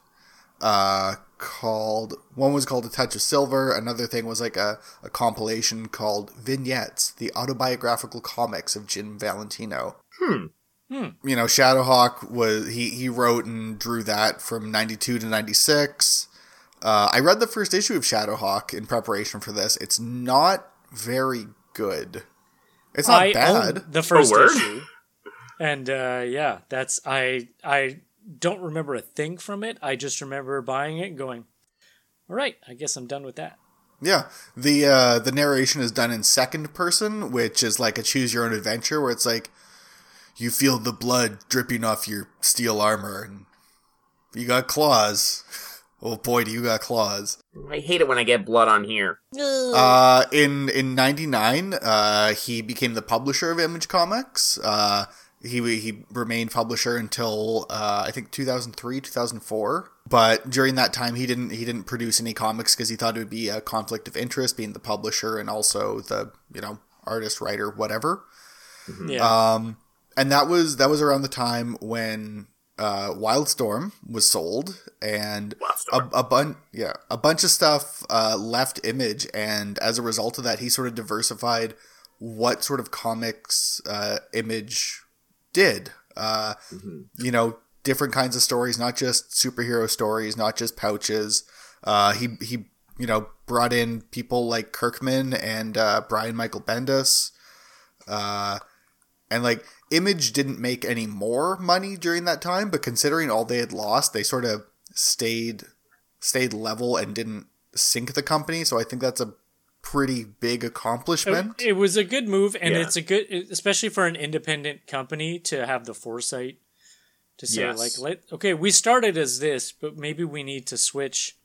Uh, called one was called A Touch of Silver. Another thing was like a, a compilation called Vignettes, the autobiographical comics of Jim Valentino. Hmm. Hmm. You know, Shadowhawk was he he wrote and drew that from ninety-two to ninety-six. Uh, I read the first issue of Shadowhawk in preparation for this. It's not very good. It's not I bad. owned the first Oh, word? issue, and uh, yeah, that's I I don't remember a thing from it. I just remember buying it and going, "All right, I guess I'm done with that." Yeah, the uh, the narration is done in second person, which is like a choose your own adventure, where it's like you feel the blood dripping off your steel armor, and you got claws. Oh boy, do you got claws. I hate it when I get blood on here. Uh, in in ninety-nine, uh, he became the publisher of Image Comics. Uh, he he remained publisher until uh, I think two thousand three, two thousand four. But during that time, he didn't he didn't produce any comics because he thought it would be a conflict of interest, being the publisher and also the you know artist, writer, whatever. Yeah. Um, and that was that was around the time when uh, Wildstorm was sold, and Wildstorm. a, a bunch yeah a bunch of stuff uh, left Image, and as a result of that, he sort of diversified what sort of comics uh, Image did. Uh, Mm-hmm. You know, different kinds of stories, not just superhero stories, not just pouches. Uh, he he you know brought in people like Kirkman and uh, Brian Michael Bendis. Uh, and like Image didn't make any more money during that time, but considering all they had lost, they sort of stayed stayed level and didn't sink the company. So I think that's a pretty big accomplishment. It, it was a good move, and Yeah. it's a good, especially for an independent company, to have the foresight to say, Yes. like, let okay, we started as this, but maybe we need to switch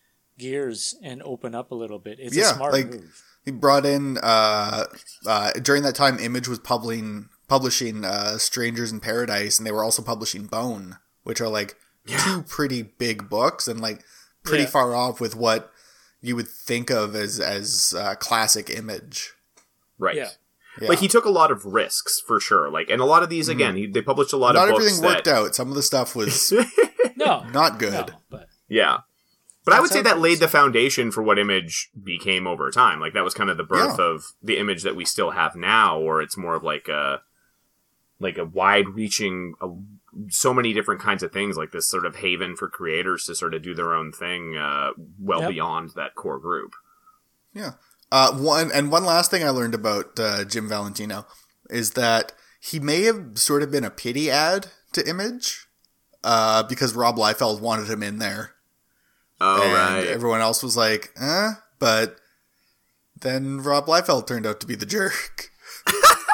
gears and open up a little bit. It's Yeah, a smart like- move. He brought in uh, uh, during that time. Image was publishing publishing uh, Strangers in Paradise, and they were also publishing Bone, which are like two pretty big books and like pretty Yeah. far off with what you would think of as as uh, classic Image. Right. Yeah. Yeah. Like he took a lot of risks for sure. Like, and a lot of these again, he, they published a lot Not of books everything worked that, out. Some of the stuff was No, not good. no, but yeah. But I would That's say how that it laid goes. the foundation for what Image became over time. Like that was kind of the birth Yeah. of the Image that we still have now, or it's more of like a like a wide-reaching, uh, so many different kinds of things, like this sort of haven for creators to sort of do their own thing, uh, well Yep. beyond that core group. Yeah. Uh, one and one last thing I learned about uh, Jim Valentino is that he may have sort of been a pity ad to Image uh, because Rob Liefeld wanted him in there. Oh and right. everyone else was like, eh, but then Rob Liefeld turned out to be the jerk.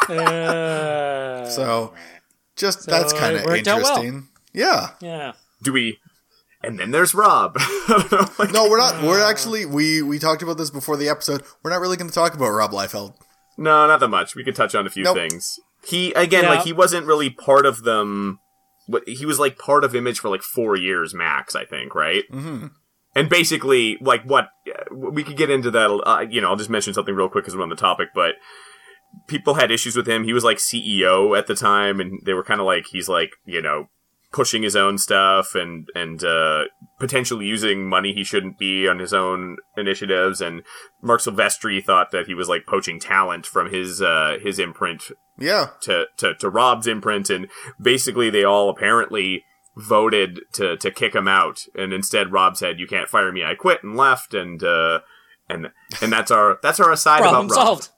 Uh, So, just So that's kind it of worked out well. interesting. Yeah. yeah. Do we? And then there's Rob. Like, No, we're not. We're actually we we talked about this before the episode. We're not really going to talk about Rob Liefeld. no, not that much. We could touch on a few Nope. things. He again, Yeah. like he wasn't really part of them. What he was like part of Image for like four years max, I think, right? Mm-hmm. And basically, like what we could get into that. Uh, you know, I'll just mention something real quick because we're on the topic, but. People had issues with him. He was like C E O at the time, and they were kind of like, he's like, you know, pushing his own stuff and, and, uh, potentially using money he shouldn't be on his own initiatives. And Mark Silvestri thought that he was like poaching talent from his, uh, his imprint Yeah. to, to, to Rob's imprint. And basically they all apparently voted to, to kick him out. And instead Rob said, you can't fire me. I quit and left. And, uh, and, and that's our, that's our aside Problem about Rob. solved.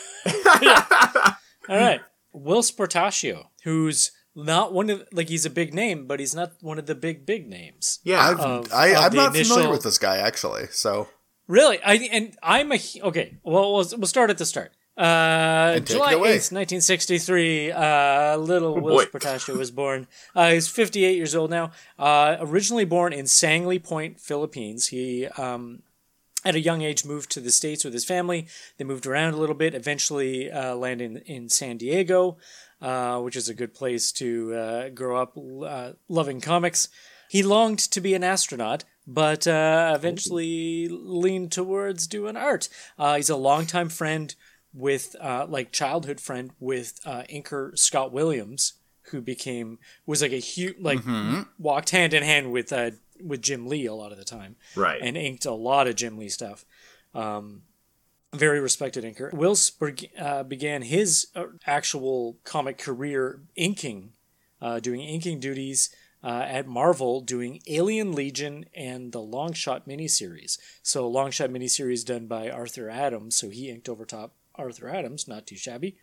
Yeah. All right. Will Sportaccio, who's not one of, like, he's a big name, but he's not one of the big, big names. Yeah. I've, Of- I, of I'm the not initial- familiar with this guy actually. So Really? I and I'm a okay. Well, we'll, we'll start at the start. Uh, take it July away. eighth, nineteen sixty-three. Uh, little Oh, Will boy. Sportaccio was born. Uh, he's fifty-eight years old now. Uh, originally born in Sangley Point, Philippines. He um, at a young age moved to the States with his family. They moved around a little bit. Eventually uh, landed in, in San Diego, uh, which is a good place to uh, grow up uh, loving comics. He longed to be an astronaut, but uh, eventually leaned towards doing art. Uh, he's a longtime friend with, uh, like, childhood friend with uh, inker Scott Williams, who became was like a huge, like, walked hand in hand with uh, with Jim Lee a lot of the time, Right. and inked a lot of Jim Lee stuff. Um, very respected inker. Wills beg- uh, began his uh, actual comic career inking, uh, doing inking duties. Uh, at Marvel, doing Alien Legion and the Longshot miniseries. So Longshot miniseries done by Arthur Adams. So he inked over top Arthur Adams, not too shabby.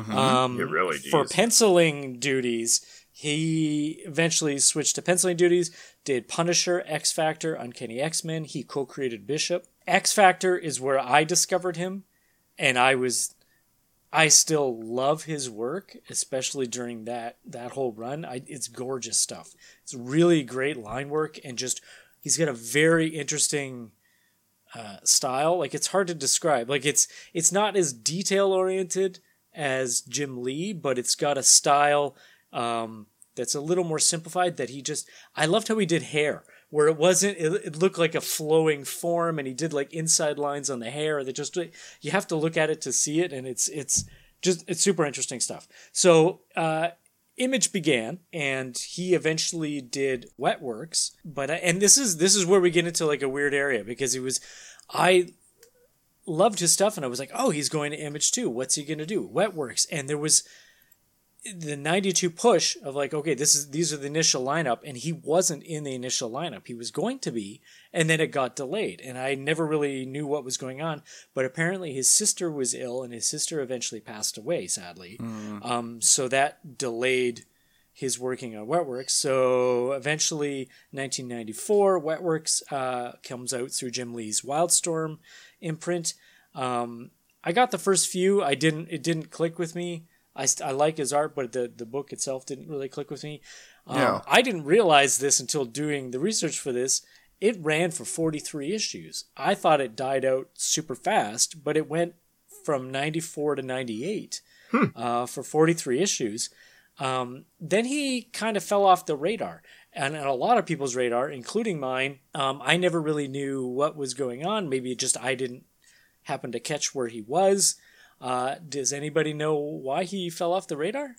Um, It really, for geez. penciling duties, he eventually switched to penciling duties. Did Punisher, X Factor, Uncanny X-Men. He co-created Bishop. X Factor is where I discovered him, and I was. I still love his work, especially during that, that whole run. I, it's gorgeous stuff. It's really great line work, and just he's got a very interesting uh, style. Like, it's hard to describe. Like, it's it's not as detail oriented as Jim Lee, but it's got a style um, that's a little more simplified. That he just I loved how he did hair. Where it wasn't, it, it looked like a flowing form, and he did like inside lines on the hair that just, you have to look at it to see it, and it's it's just, it's super interesting stuff. So, uh, Image began, and he eventually did Wetworks, but, I, and this is, this is where we get into like a weird area, because he was, I loved his stuff, and I was like, oh, he's going to Image too. What's he going to do? Wetworks. And there was the ninety-two push of like, okay, this is these are the initial lineup, and he wasn't in the initial lineup. He was going to be, and then it got delayed, and I never really knew what was going on. But apparently, his sister was ill, and his sister eventually passed away, sadly. Um, so that delayed his working on Wetworks. So eventually, nineteen ninety-four, Wetworks uh, comes out through Jim Lee's Wildstorm imprint. Um, I got the first few. I didn't. It didn't click with me. I, st- I like his art, but the, the book itself didn't really click with me. Um, Yeah. I didn't realize this until doing the research for this. It ran for forty-three issues. I thought it died out super fast, but it went from ninety-four to ninety-eight uh, for forty-three issues. Um, then he kind of fell off the radar, and on a lot of people's radar, including mine. Um, I never really knew what was going on. Maybe just I didn't happen to catch where he was. Uh, does anybody know why he fell off the radar?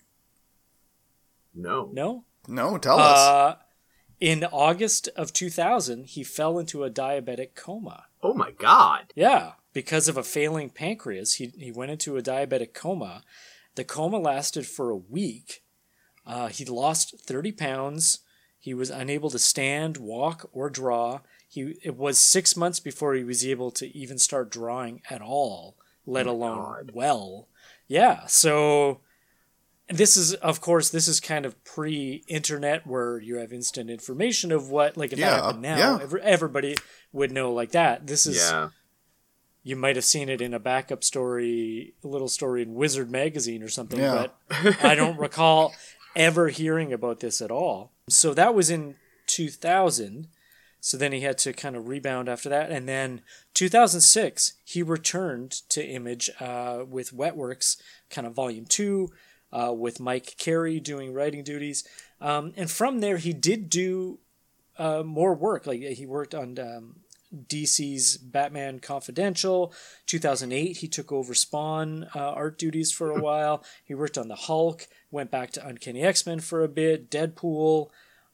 No. No? no, tell us. Uh, in August of two thousand, he fell into a diabetic coma. Oh my god. Yeah, because of a failing pancreas, he, he went into a diabetic coma. The coma lasted for a week. Uh, he lost thirty pounds. He was unable to stand, walk, or draw. He It was six months before he was able to even start drawing at all, let alone well. Yeah, so this is, of course, this is kind of pre-internet where you have instant information of what, like if Yeah, that happened now, yeah. every, everybody would know like that. This is Yeah. you might have seen it in a backup story, a little story in Wizard Magazine or something, Yeah. but I don't recall ever hearing about this at all. So that was in two thousand. So then he had to kind of rebound after that. And then two thousand six, he returned to Image uh, with Wetworks, kind of volume two, uh, with Mike Carey doing writing duties. Um, and from there, he did do uh, more work. Like he worked on um, D C's Batman Confidential. two thousand eight, he took over Spawn uh, art duties for a while. He worked on the Hulk, went back to Uncanny X-Men for a bit, Deadpool,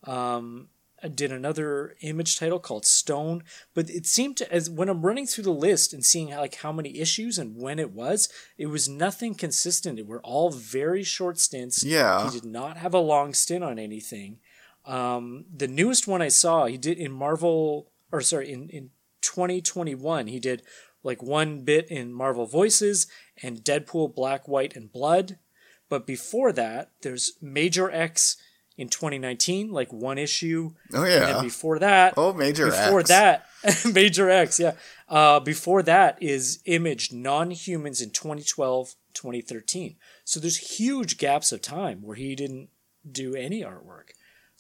um, did another Image title called Stone. But it seemed to, as when I'm running through the list and seeing how, like how many issues and when it was, it was nothing consistent. It were all very short stints. Yeah. He did not have a long stint on anything. Um, the newest one I saw, he did in Marvel, or sorry, in, in twenty twenty-one, he did like one bit in Marvel Voices and Deadpool Black, White, and Blood. But before that, there's Major X in twenty nineteen, like one issue. Oh, And yeah. then before that, Oh, Major before X. that, Major X, yeah. Uh, before that is Image Non-Humans in twenty twelve, twenty thirteen. So there's huge gaps of time where he didn't do any artwork.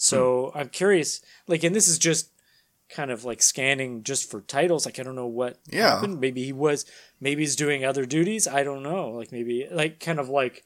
So I'm curious, like, and this is just kind of like scanning just for titles. Like, I don't know what Yeah. happened. Maybe he was, maybe he's doing other duties. I don't know. Like maybe, like kind of like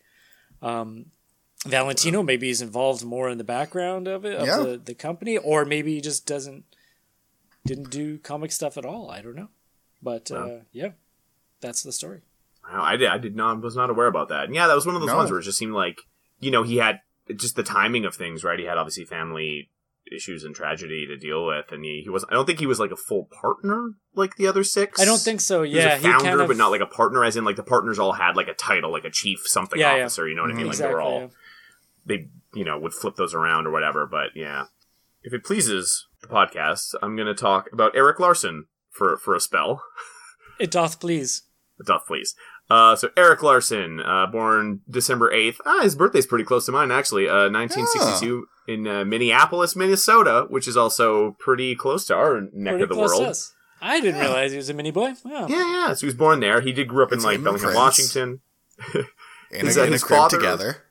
um, Valentino, maybe he's involved more in the background of it, of Yeah. the, the company, or maybe he just doesn't, didn't do comic stuff at all. I don't know. But uh, yeah, that's the story. Wow, I did. I did not was not aware about that. And yeah, that was one of those No. ones where it just seemed like, you know, he had just the timing of things, right? He had obviously family issues and tragedy to deal with, and he, he was. I don't think he was like a full partner like the other six. I don't think so. He was Yeah, a founder, he kind of, but not like a partner. As in, like the partners all had like a title, like a chief something Yeah, yeah. officer. You know what I mean? Like exactly. they were all yeah. they, you know, would flip those around or whatever. But yeah, if it pleases the podcast, I'm going to talk about Eric Larson for for a spell. It doth please. It doth please. Uh, so Eric Larson, uh, born December eighth. Ah, his birthday's pretty close to mine, actually. Uh, nineteen sixty-two in uh, Minneapolis, Minnesota, which is also pretty close to our neck Pretty of the close world. to us. I didn't realize he was a mini boy. Wow. Yeah, yeah. So he was born there. He did grow up in It's like Bellingham, immigrants. Washington. In His, a, uh, in a his crib father- together.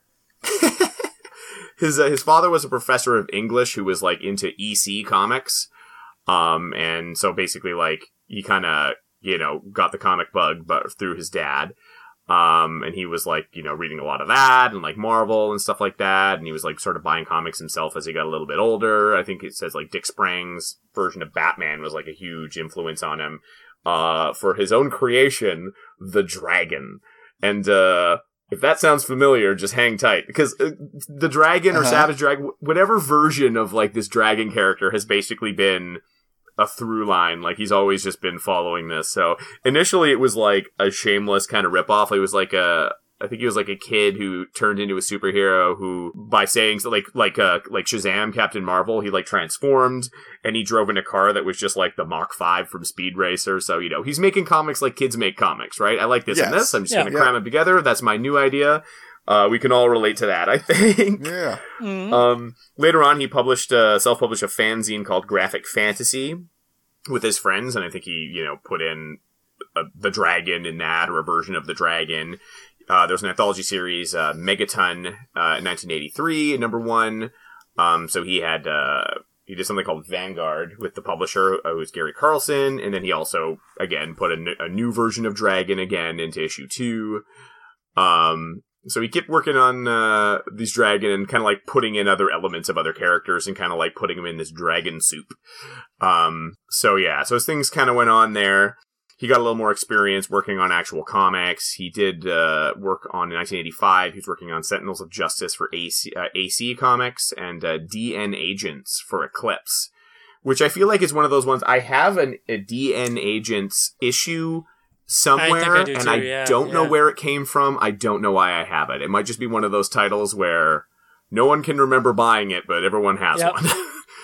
His uh, his father was a professor of English who was like into E C comics, um, and so basically like he kind of you know got the comic bug, but through his dad. Um, and he was like, you know, reading a lot of that and like Marvel and stuff like that. And he was like sort of buying comics himself as he got a little bit older. I think it says like Dick Sprang's version of Batman was like a huge influence on him, uh, for his own creation, The Dragon. And, uh, if that sounds familiar, just hang tight because uh, the Dragon or Uh-huh. Savage Dragon, whatever version of like this dragon character has basically been a through line. Like he's always just been following this. So initially it was like a shameless kind of ripoff. It was like a, I think he was like a kid who turned into a superhero who, by saying so like, like, uh, like Shazam, Captain Marvel, he like transformed and he drove in a car that was just like the Mach five from Speed Racer. So, you know, he's making comics like kids make comics, right? I like this and Yes. this. I'm just Yeah. going to cram it together. That's my new idea. Uh, we can all relate to that, I think. Yeah. Um, later on, he published, uh, self-published a fanzine called Graphic Fantasy with his friends, and I think he, you know, put in a, the dragon in that, or a version of the dragon. Uh, there was an anthology series, uh, Megaton, uh, in nineteen eighty-three, number one. Um, so he had, uh, he did something called Vanguard with the publisher, uh, who was Gary Carlson, and then he also, again, put a, n- a new version of Dragon again into issue two. Um, So he kept working on uh, these dragon and kind of like putting in other elements of other characters and kind of like putting them in this dragon soup. Um, so yeah, so as things kind of went on there, he got a little more experience working on actual comics. He did uh, work on, in nineteen eighty-five, he was working on Sentinels of Justice for A C, uh, A C Comics and uh, D N Agents for Eclipse, which I feel like is one of those ones. I have an, a D N Agents issue somewhere, I do and too, I yeah, don't know yeah. where it came from. I don't know why I have it. It might just be one of those titles where no one can remember buying it, but everyone has Yep. one.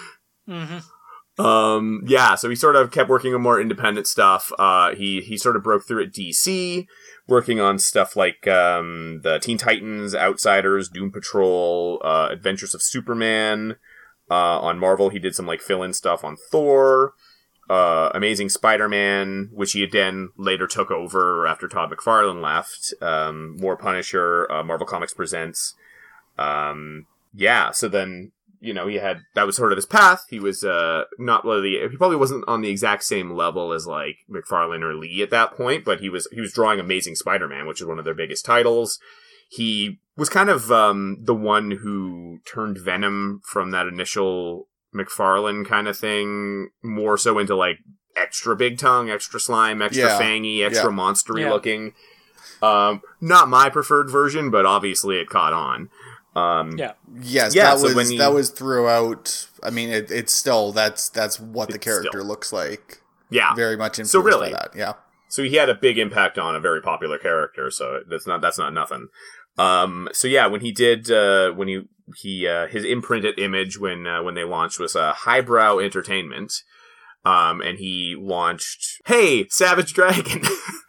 Mm-hmm. um, yeah, so he sort of kept working on more independent stuff. Uh, he, he sort of broke through at D C, working on stuff like, um, the Teen Titans, Outsiders, Doom Patrol, uh, Adventures of Superman. Uh, on Marvel, he did some like fill-in stuff on Thor. uh, Amazing Spider-Man, which he then later took over after Todd McFarlane left. Um, more Punisher, uh, Marvel Comics Presents. Um, yeah, so then, you know, he had, that was sort of his path. He was, uh, not really, he probably wasn't on the exact same level as, like, McFarlane or Lee at that point, but he was, he was drawing Amazing Spider-Man, which is one of their biggest titles. He was kind of, um, the one who turned Venom from that initial McFarlane kind of thing more so into, like, extra big tongue, extra slime, extra Yeah. fangy, extra Yeah. monstery Yeah. looking. Um, not my preferred version, but obviously it caught on. Um, Yeah. Yes, Yeah, that so was when he- that was throughout. I mean, it, it's still that's that's what the It's character still- looks like. yeah. Very much influenced So really- by that. Yeah. So he had a big impact on a very popular character, so that's not that's not nothing. Um, so yeah, when he did, uh, when he he uh, his imprinted image when uh, when they launched was uh, Highbrow Entertainment, um, and he launched Hey Savage Dragon.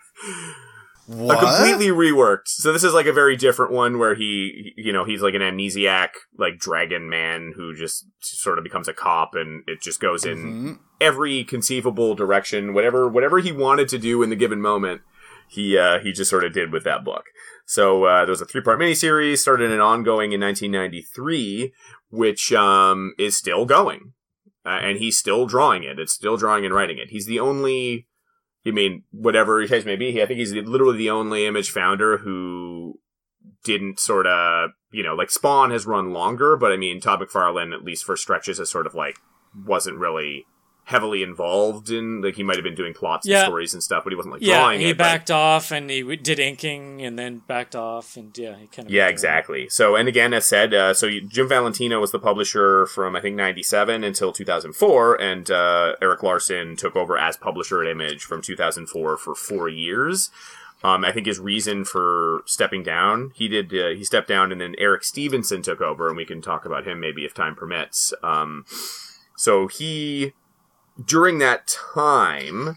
What? A completely reworked. So this is like a very different one where he, you know, he's like an amnesiac, like dragon man who just sort of becomes a cop, and it just goes in Mhm. every conceivable direction. Whatever, whatever he wanted to do in the given moment, he uh, he just sort of did with that book. So uh, there was a three-part miniseries, started an ongoing in nineteen ninety-three, which um, is still going, uh, and he's still drawing it. It's still drawing and writing it. He's the only. I mean, whatever his case may be, I think he's literally the only Image founder who didn't sort of, you know, like Spawn has run longer, but I mean, Todd McFarlane, at least for stretches, has sort of like, wasn't really heavily involved in, like, he might have been doing plots Yeah. and stories and stuff, but he wasn't like Yeah, drawing he it. but- backed off and he w- did inking and then backed off and yeah, he kind of Yeah, exactly. So, and again, as said, uh, so you- Jim Valentino was the publisher from, I think, ninety-seven until two thousand four, and uh, Eric Larson took over as publisher at Image from two thousand four for four years. Um, I think his reason for stepping down, he did, uh, he stepped down, and then Eric Stevenson took over, and we can talk about him maybe if time permits. Um, so he, during that time,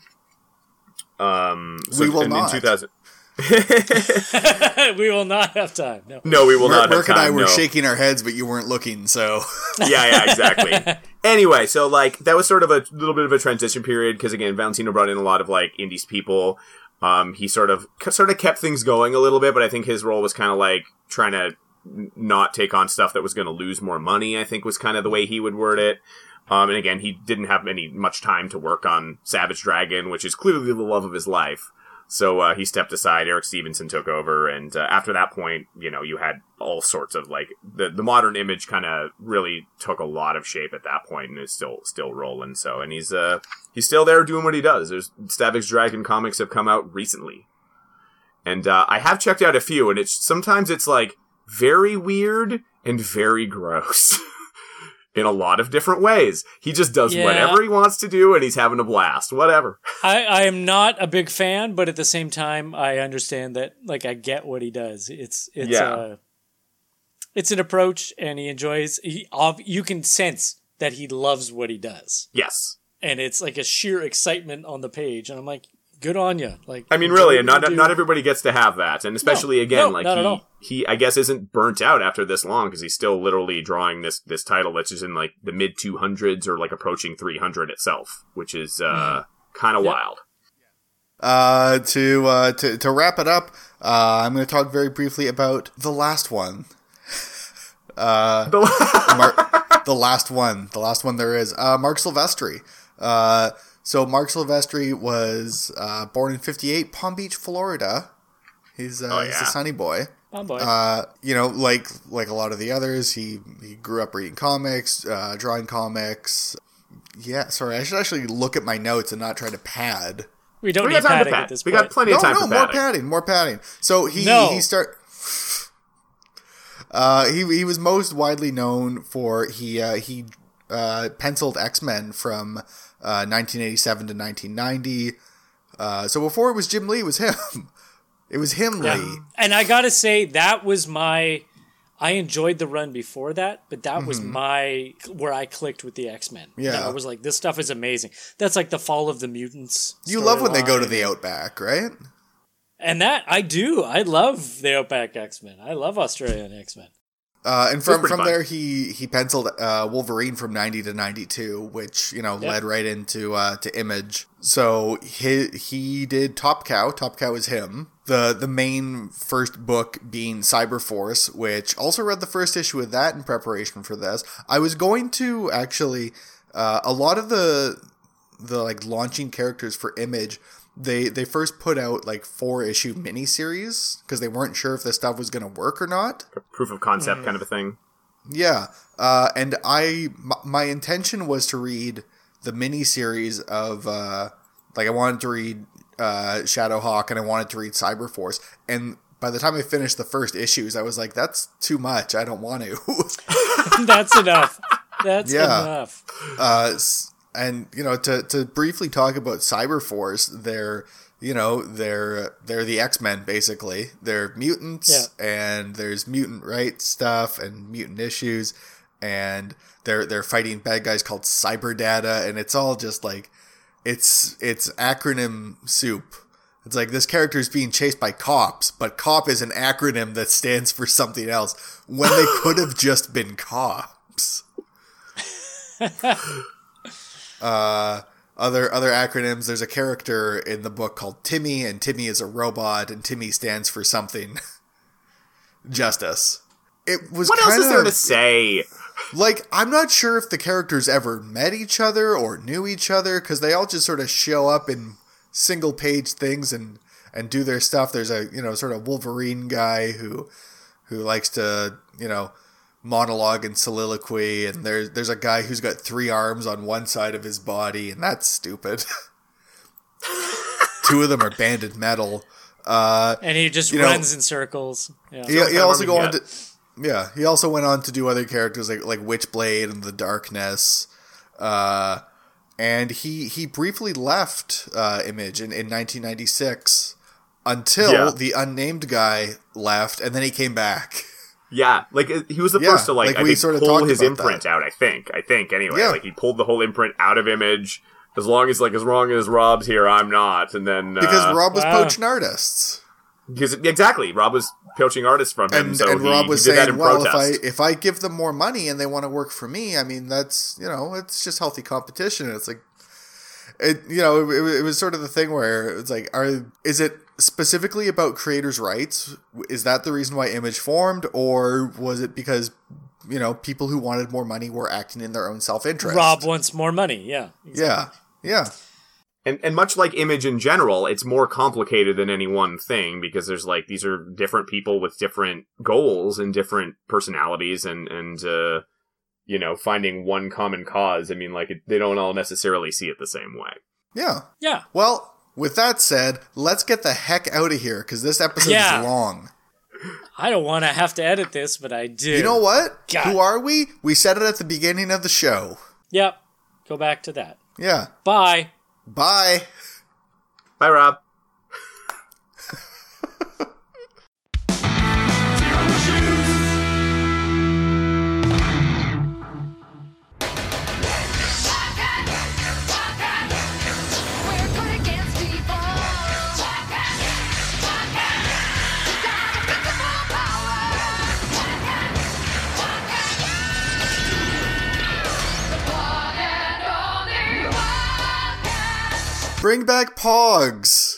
um, so We will in, not. in two thousand. we will not have time. No. No, we will Merc, not have Merc and time. I were no. shaking our heads, but you weren't looking. So yeah, yeah, exactly. Anyway, so like that was sort of a little bit of a transition period because again, Valentino brought in a lot of like indies people. Um, he sort of sort of kept things going a little bit, but I think his role was kind of like trying to n- not take on stuff that was going to lose more money. I think was kind of the way he would word it. Um, and again, he didn't have any much time to work on Savage Dragon, which is clearly the love of his life. So uh, he stepped aside. Eric Stevenson took over, and uh, after that point, you know, you had all sorts of like the the modern Image kind of really took a lot of shape at that point, and is still still rolling. So, and he's uh he's still there doing what he does. There's Savage Dragon comics have come out recently, and uh, I have checked out a few, and it's sometimes it's like very weird and very gross. In a lot of different ways. He just does Yeah. whatever he wants to do, and he's having a blast. Whatever. I, I am not a big fan, but at the same time, I understand that. Like, I get what he does. It's it's Yeah. uh, it's an approach, and he enjoys. He, ob- you can sense that he loves what he does, Yes. and it's like a sheer excitement on the page. And I'm like, good on you. Like, I mean, enjoy really, what and not you do. not everybody gets to have that, and especially No, again, no, like not at he, all. he, I guess, isn't burnt out after this long because he's still literally drawing this this title that's just in like the mid two hundreds or like approaching three hundred itself, which is uh, kind of Yep. wild. uh, to uh, to to wrap it up, uh, I'm going to talk very briefly about the last one. Uh, Mar- the last one, the last one there is. Uh, Mark Silvestri. Uh, so Mark Silvestri was uh, born in fifty-eight, Palm Beach, Florida. He's uh, Oh, he's yeah. a sunny boy. Oh boy. Uh, you know, like like a lot of the others, he he grew up reading comics, uh, drawing comics. Yeah, sorry, I should actually look at my notes and not try to pad. we don't We need got time to padding pad. at this We point. got plenty No, of time no, for more padding. padding, more padding. So he No. he start. Uh, he he was most widely known for he uh, he uh, penciled X-Men from uh, nineteen eighty-seven to nineteen ninety. Uh, so before it was Jim Lee, it was him. It was him, Yeah. Lee. And I gotta say, that was my. I enjoyed the run before that, but that was Mm-hmm. my where I clicked with the X-Men. Yeah. That I was like, this stuff is amazing. That's like the Fall of the Mutants. You love when they go to storyline. the Outback, right? And that I do. I love the Outback X-Men. I love Australian X-Men. Uh, and from, pretty from fun. there, he he penciled uh, Wolverine from ninety to ninety-two, which, you know, Yep. led right into uh, to Image. So he he did Top Cow. Top Cow is him. The the main first book being Cyberforce, which also read the first issue of that in preparation for this. I was going to actually uh, a lot of the the like launching characters for Image. They they first put out like four issue miniseries because they weren't sure if this stuff was going to work or not. Proof of concept kind of a thing. Yeah, uh, and I m- my intention was to read the miniseries of uh, like I wanted to read uh, Shadowhawk and I wanted to read Cyberforce, and by the time I finished the first issues, I was like, "That's too much. I don't want to." That's enough. That's Yeah. enough. uh, s- and you know, to to briefly talk about Cyberforce, they're you know they're they're the X-Men basically. They're mutants, and there's mutant rights stuff and mutant issues, and they're they're fighting bad guys called Cyberdata, and it's all just like it's it's acronym soup. It's like this character is being chased by cops, but cop is an acronym that stands for something else when they could have just been cops. Uh, other other acronyms. There's a character in the book called Timmy, and Timmy is a robot, and Timmy stands for something. Justice. It was What else kinda, is there to say? Like, I'm not sure if the characters ever met each other or knew each other, because they all just sort of show up in single page things and and do their stuff. There's a you know sort of Wolverine guy who who likes to you know. monologue and soliloquy, and there's there's a guy who's got three arms on one side of his body, and that's stupid. Two of them are banded metal. Uh, And he just you know, runs in circles. Yeah. he, he also go arm on he to, yeah, he also went on to do other characters like like Witchblade and the Darkness, uh, and he he briefly left uh, Image in, in nineteen ninety-six until Yeah. the unnamed guy left, and then he came back. Yeah, like uh, he was the Yeah, first to like, like I we think, sort of pull talked his about imprint that. out. I think, I think anyway, Yeah. like he pulled the whole imprint out of Image. As long as like as long as Rob's here, I'm not. And then uh, Because Rob was Wow. poaching artists. because exactly, Rob was poaching artists from him. And, so and he, Rob was he did that saying, in well, if protest. I if I give them more money and they want to work for me, I mean, that's, you know, it's just healthy competition. And it's like, it, you know, it, it was sort of the thing where it's like, are is it specifically about creators' rights? Is that the reason why Image formed? Or was it because, you know, people who wanted more money were acting in their own self-interest? Rob wants more money. Yeah. Yeah. Yeah. And and much like Image in general, it's more complicated than any one thing because there's like these are different people with different goals and different personalities and and uh, you know, finding one common cause. I mean, like it, they don't all necessarily see it the same way. Yeah. Yeah. Well, with that said, let's get the heck out of here because this episode Yeah. is long. I don't want to have to edit this, but I do. You know what? God. Who are we? We said it at the beginning of the show. Yep. Go back to that. Yeah. Bye. Bye. Bye, Rob. We're good against evil. Got invincible power. The one and only Wildcats. Bring back Pogs.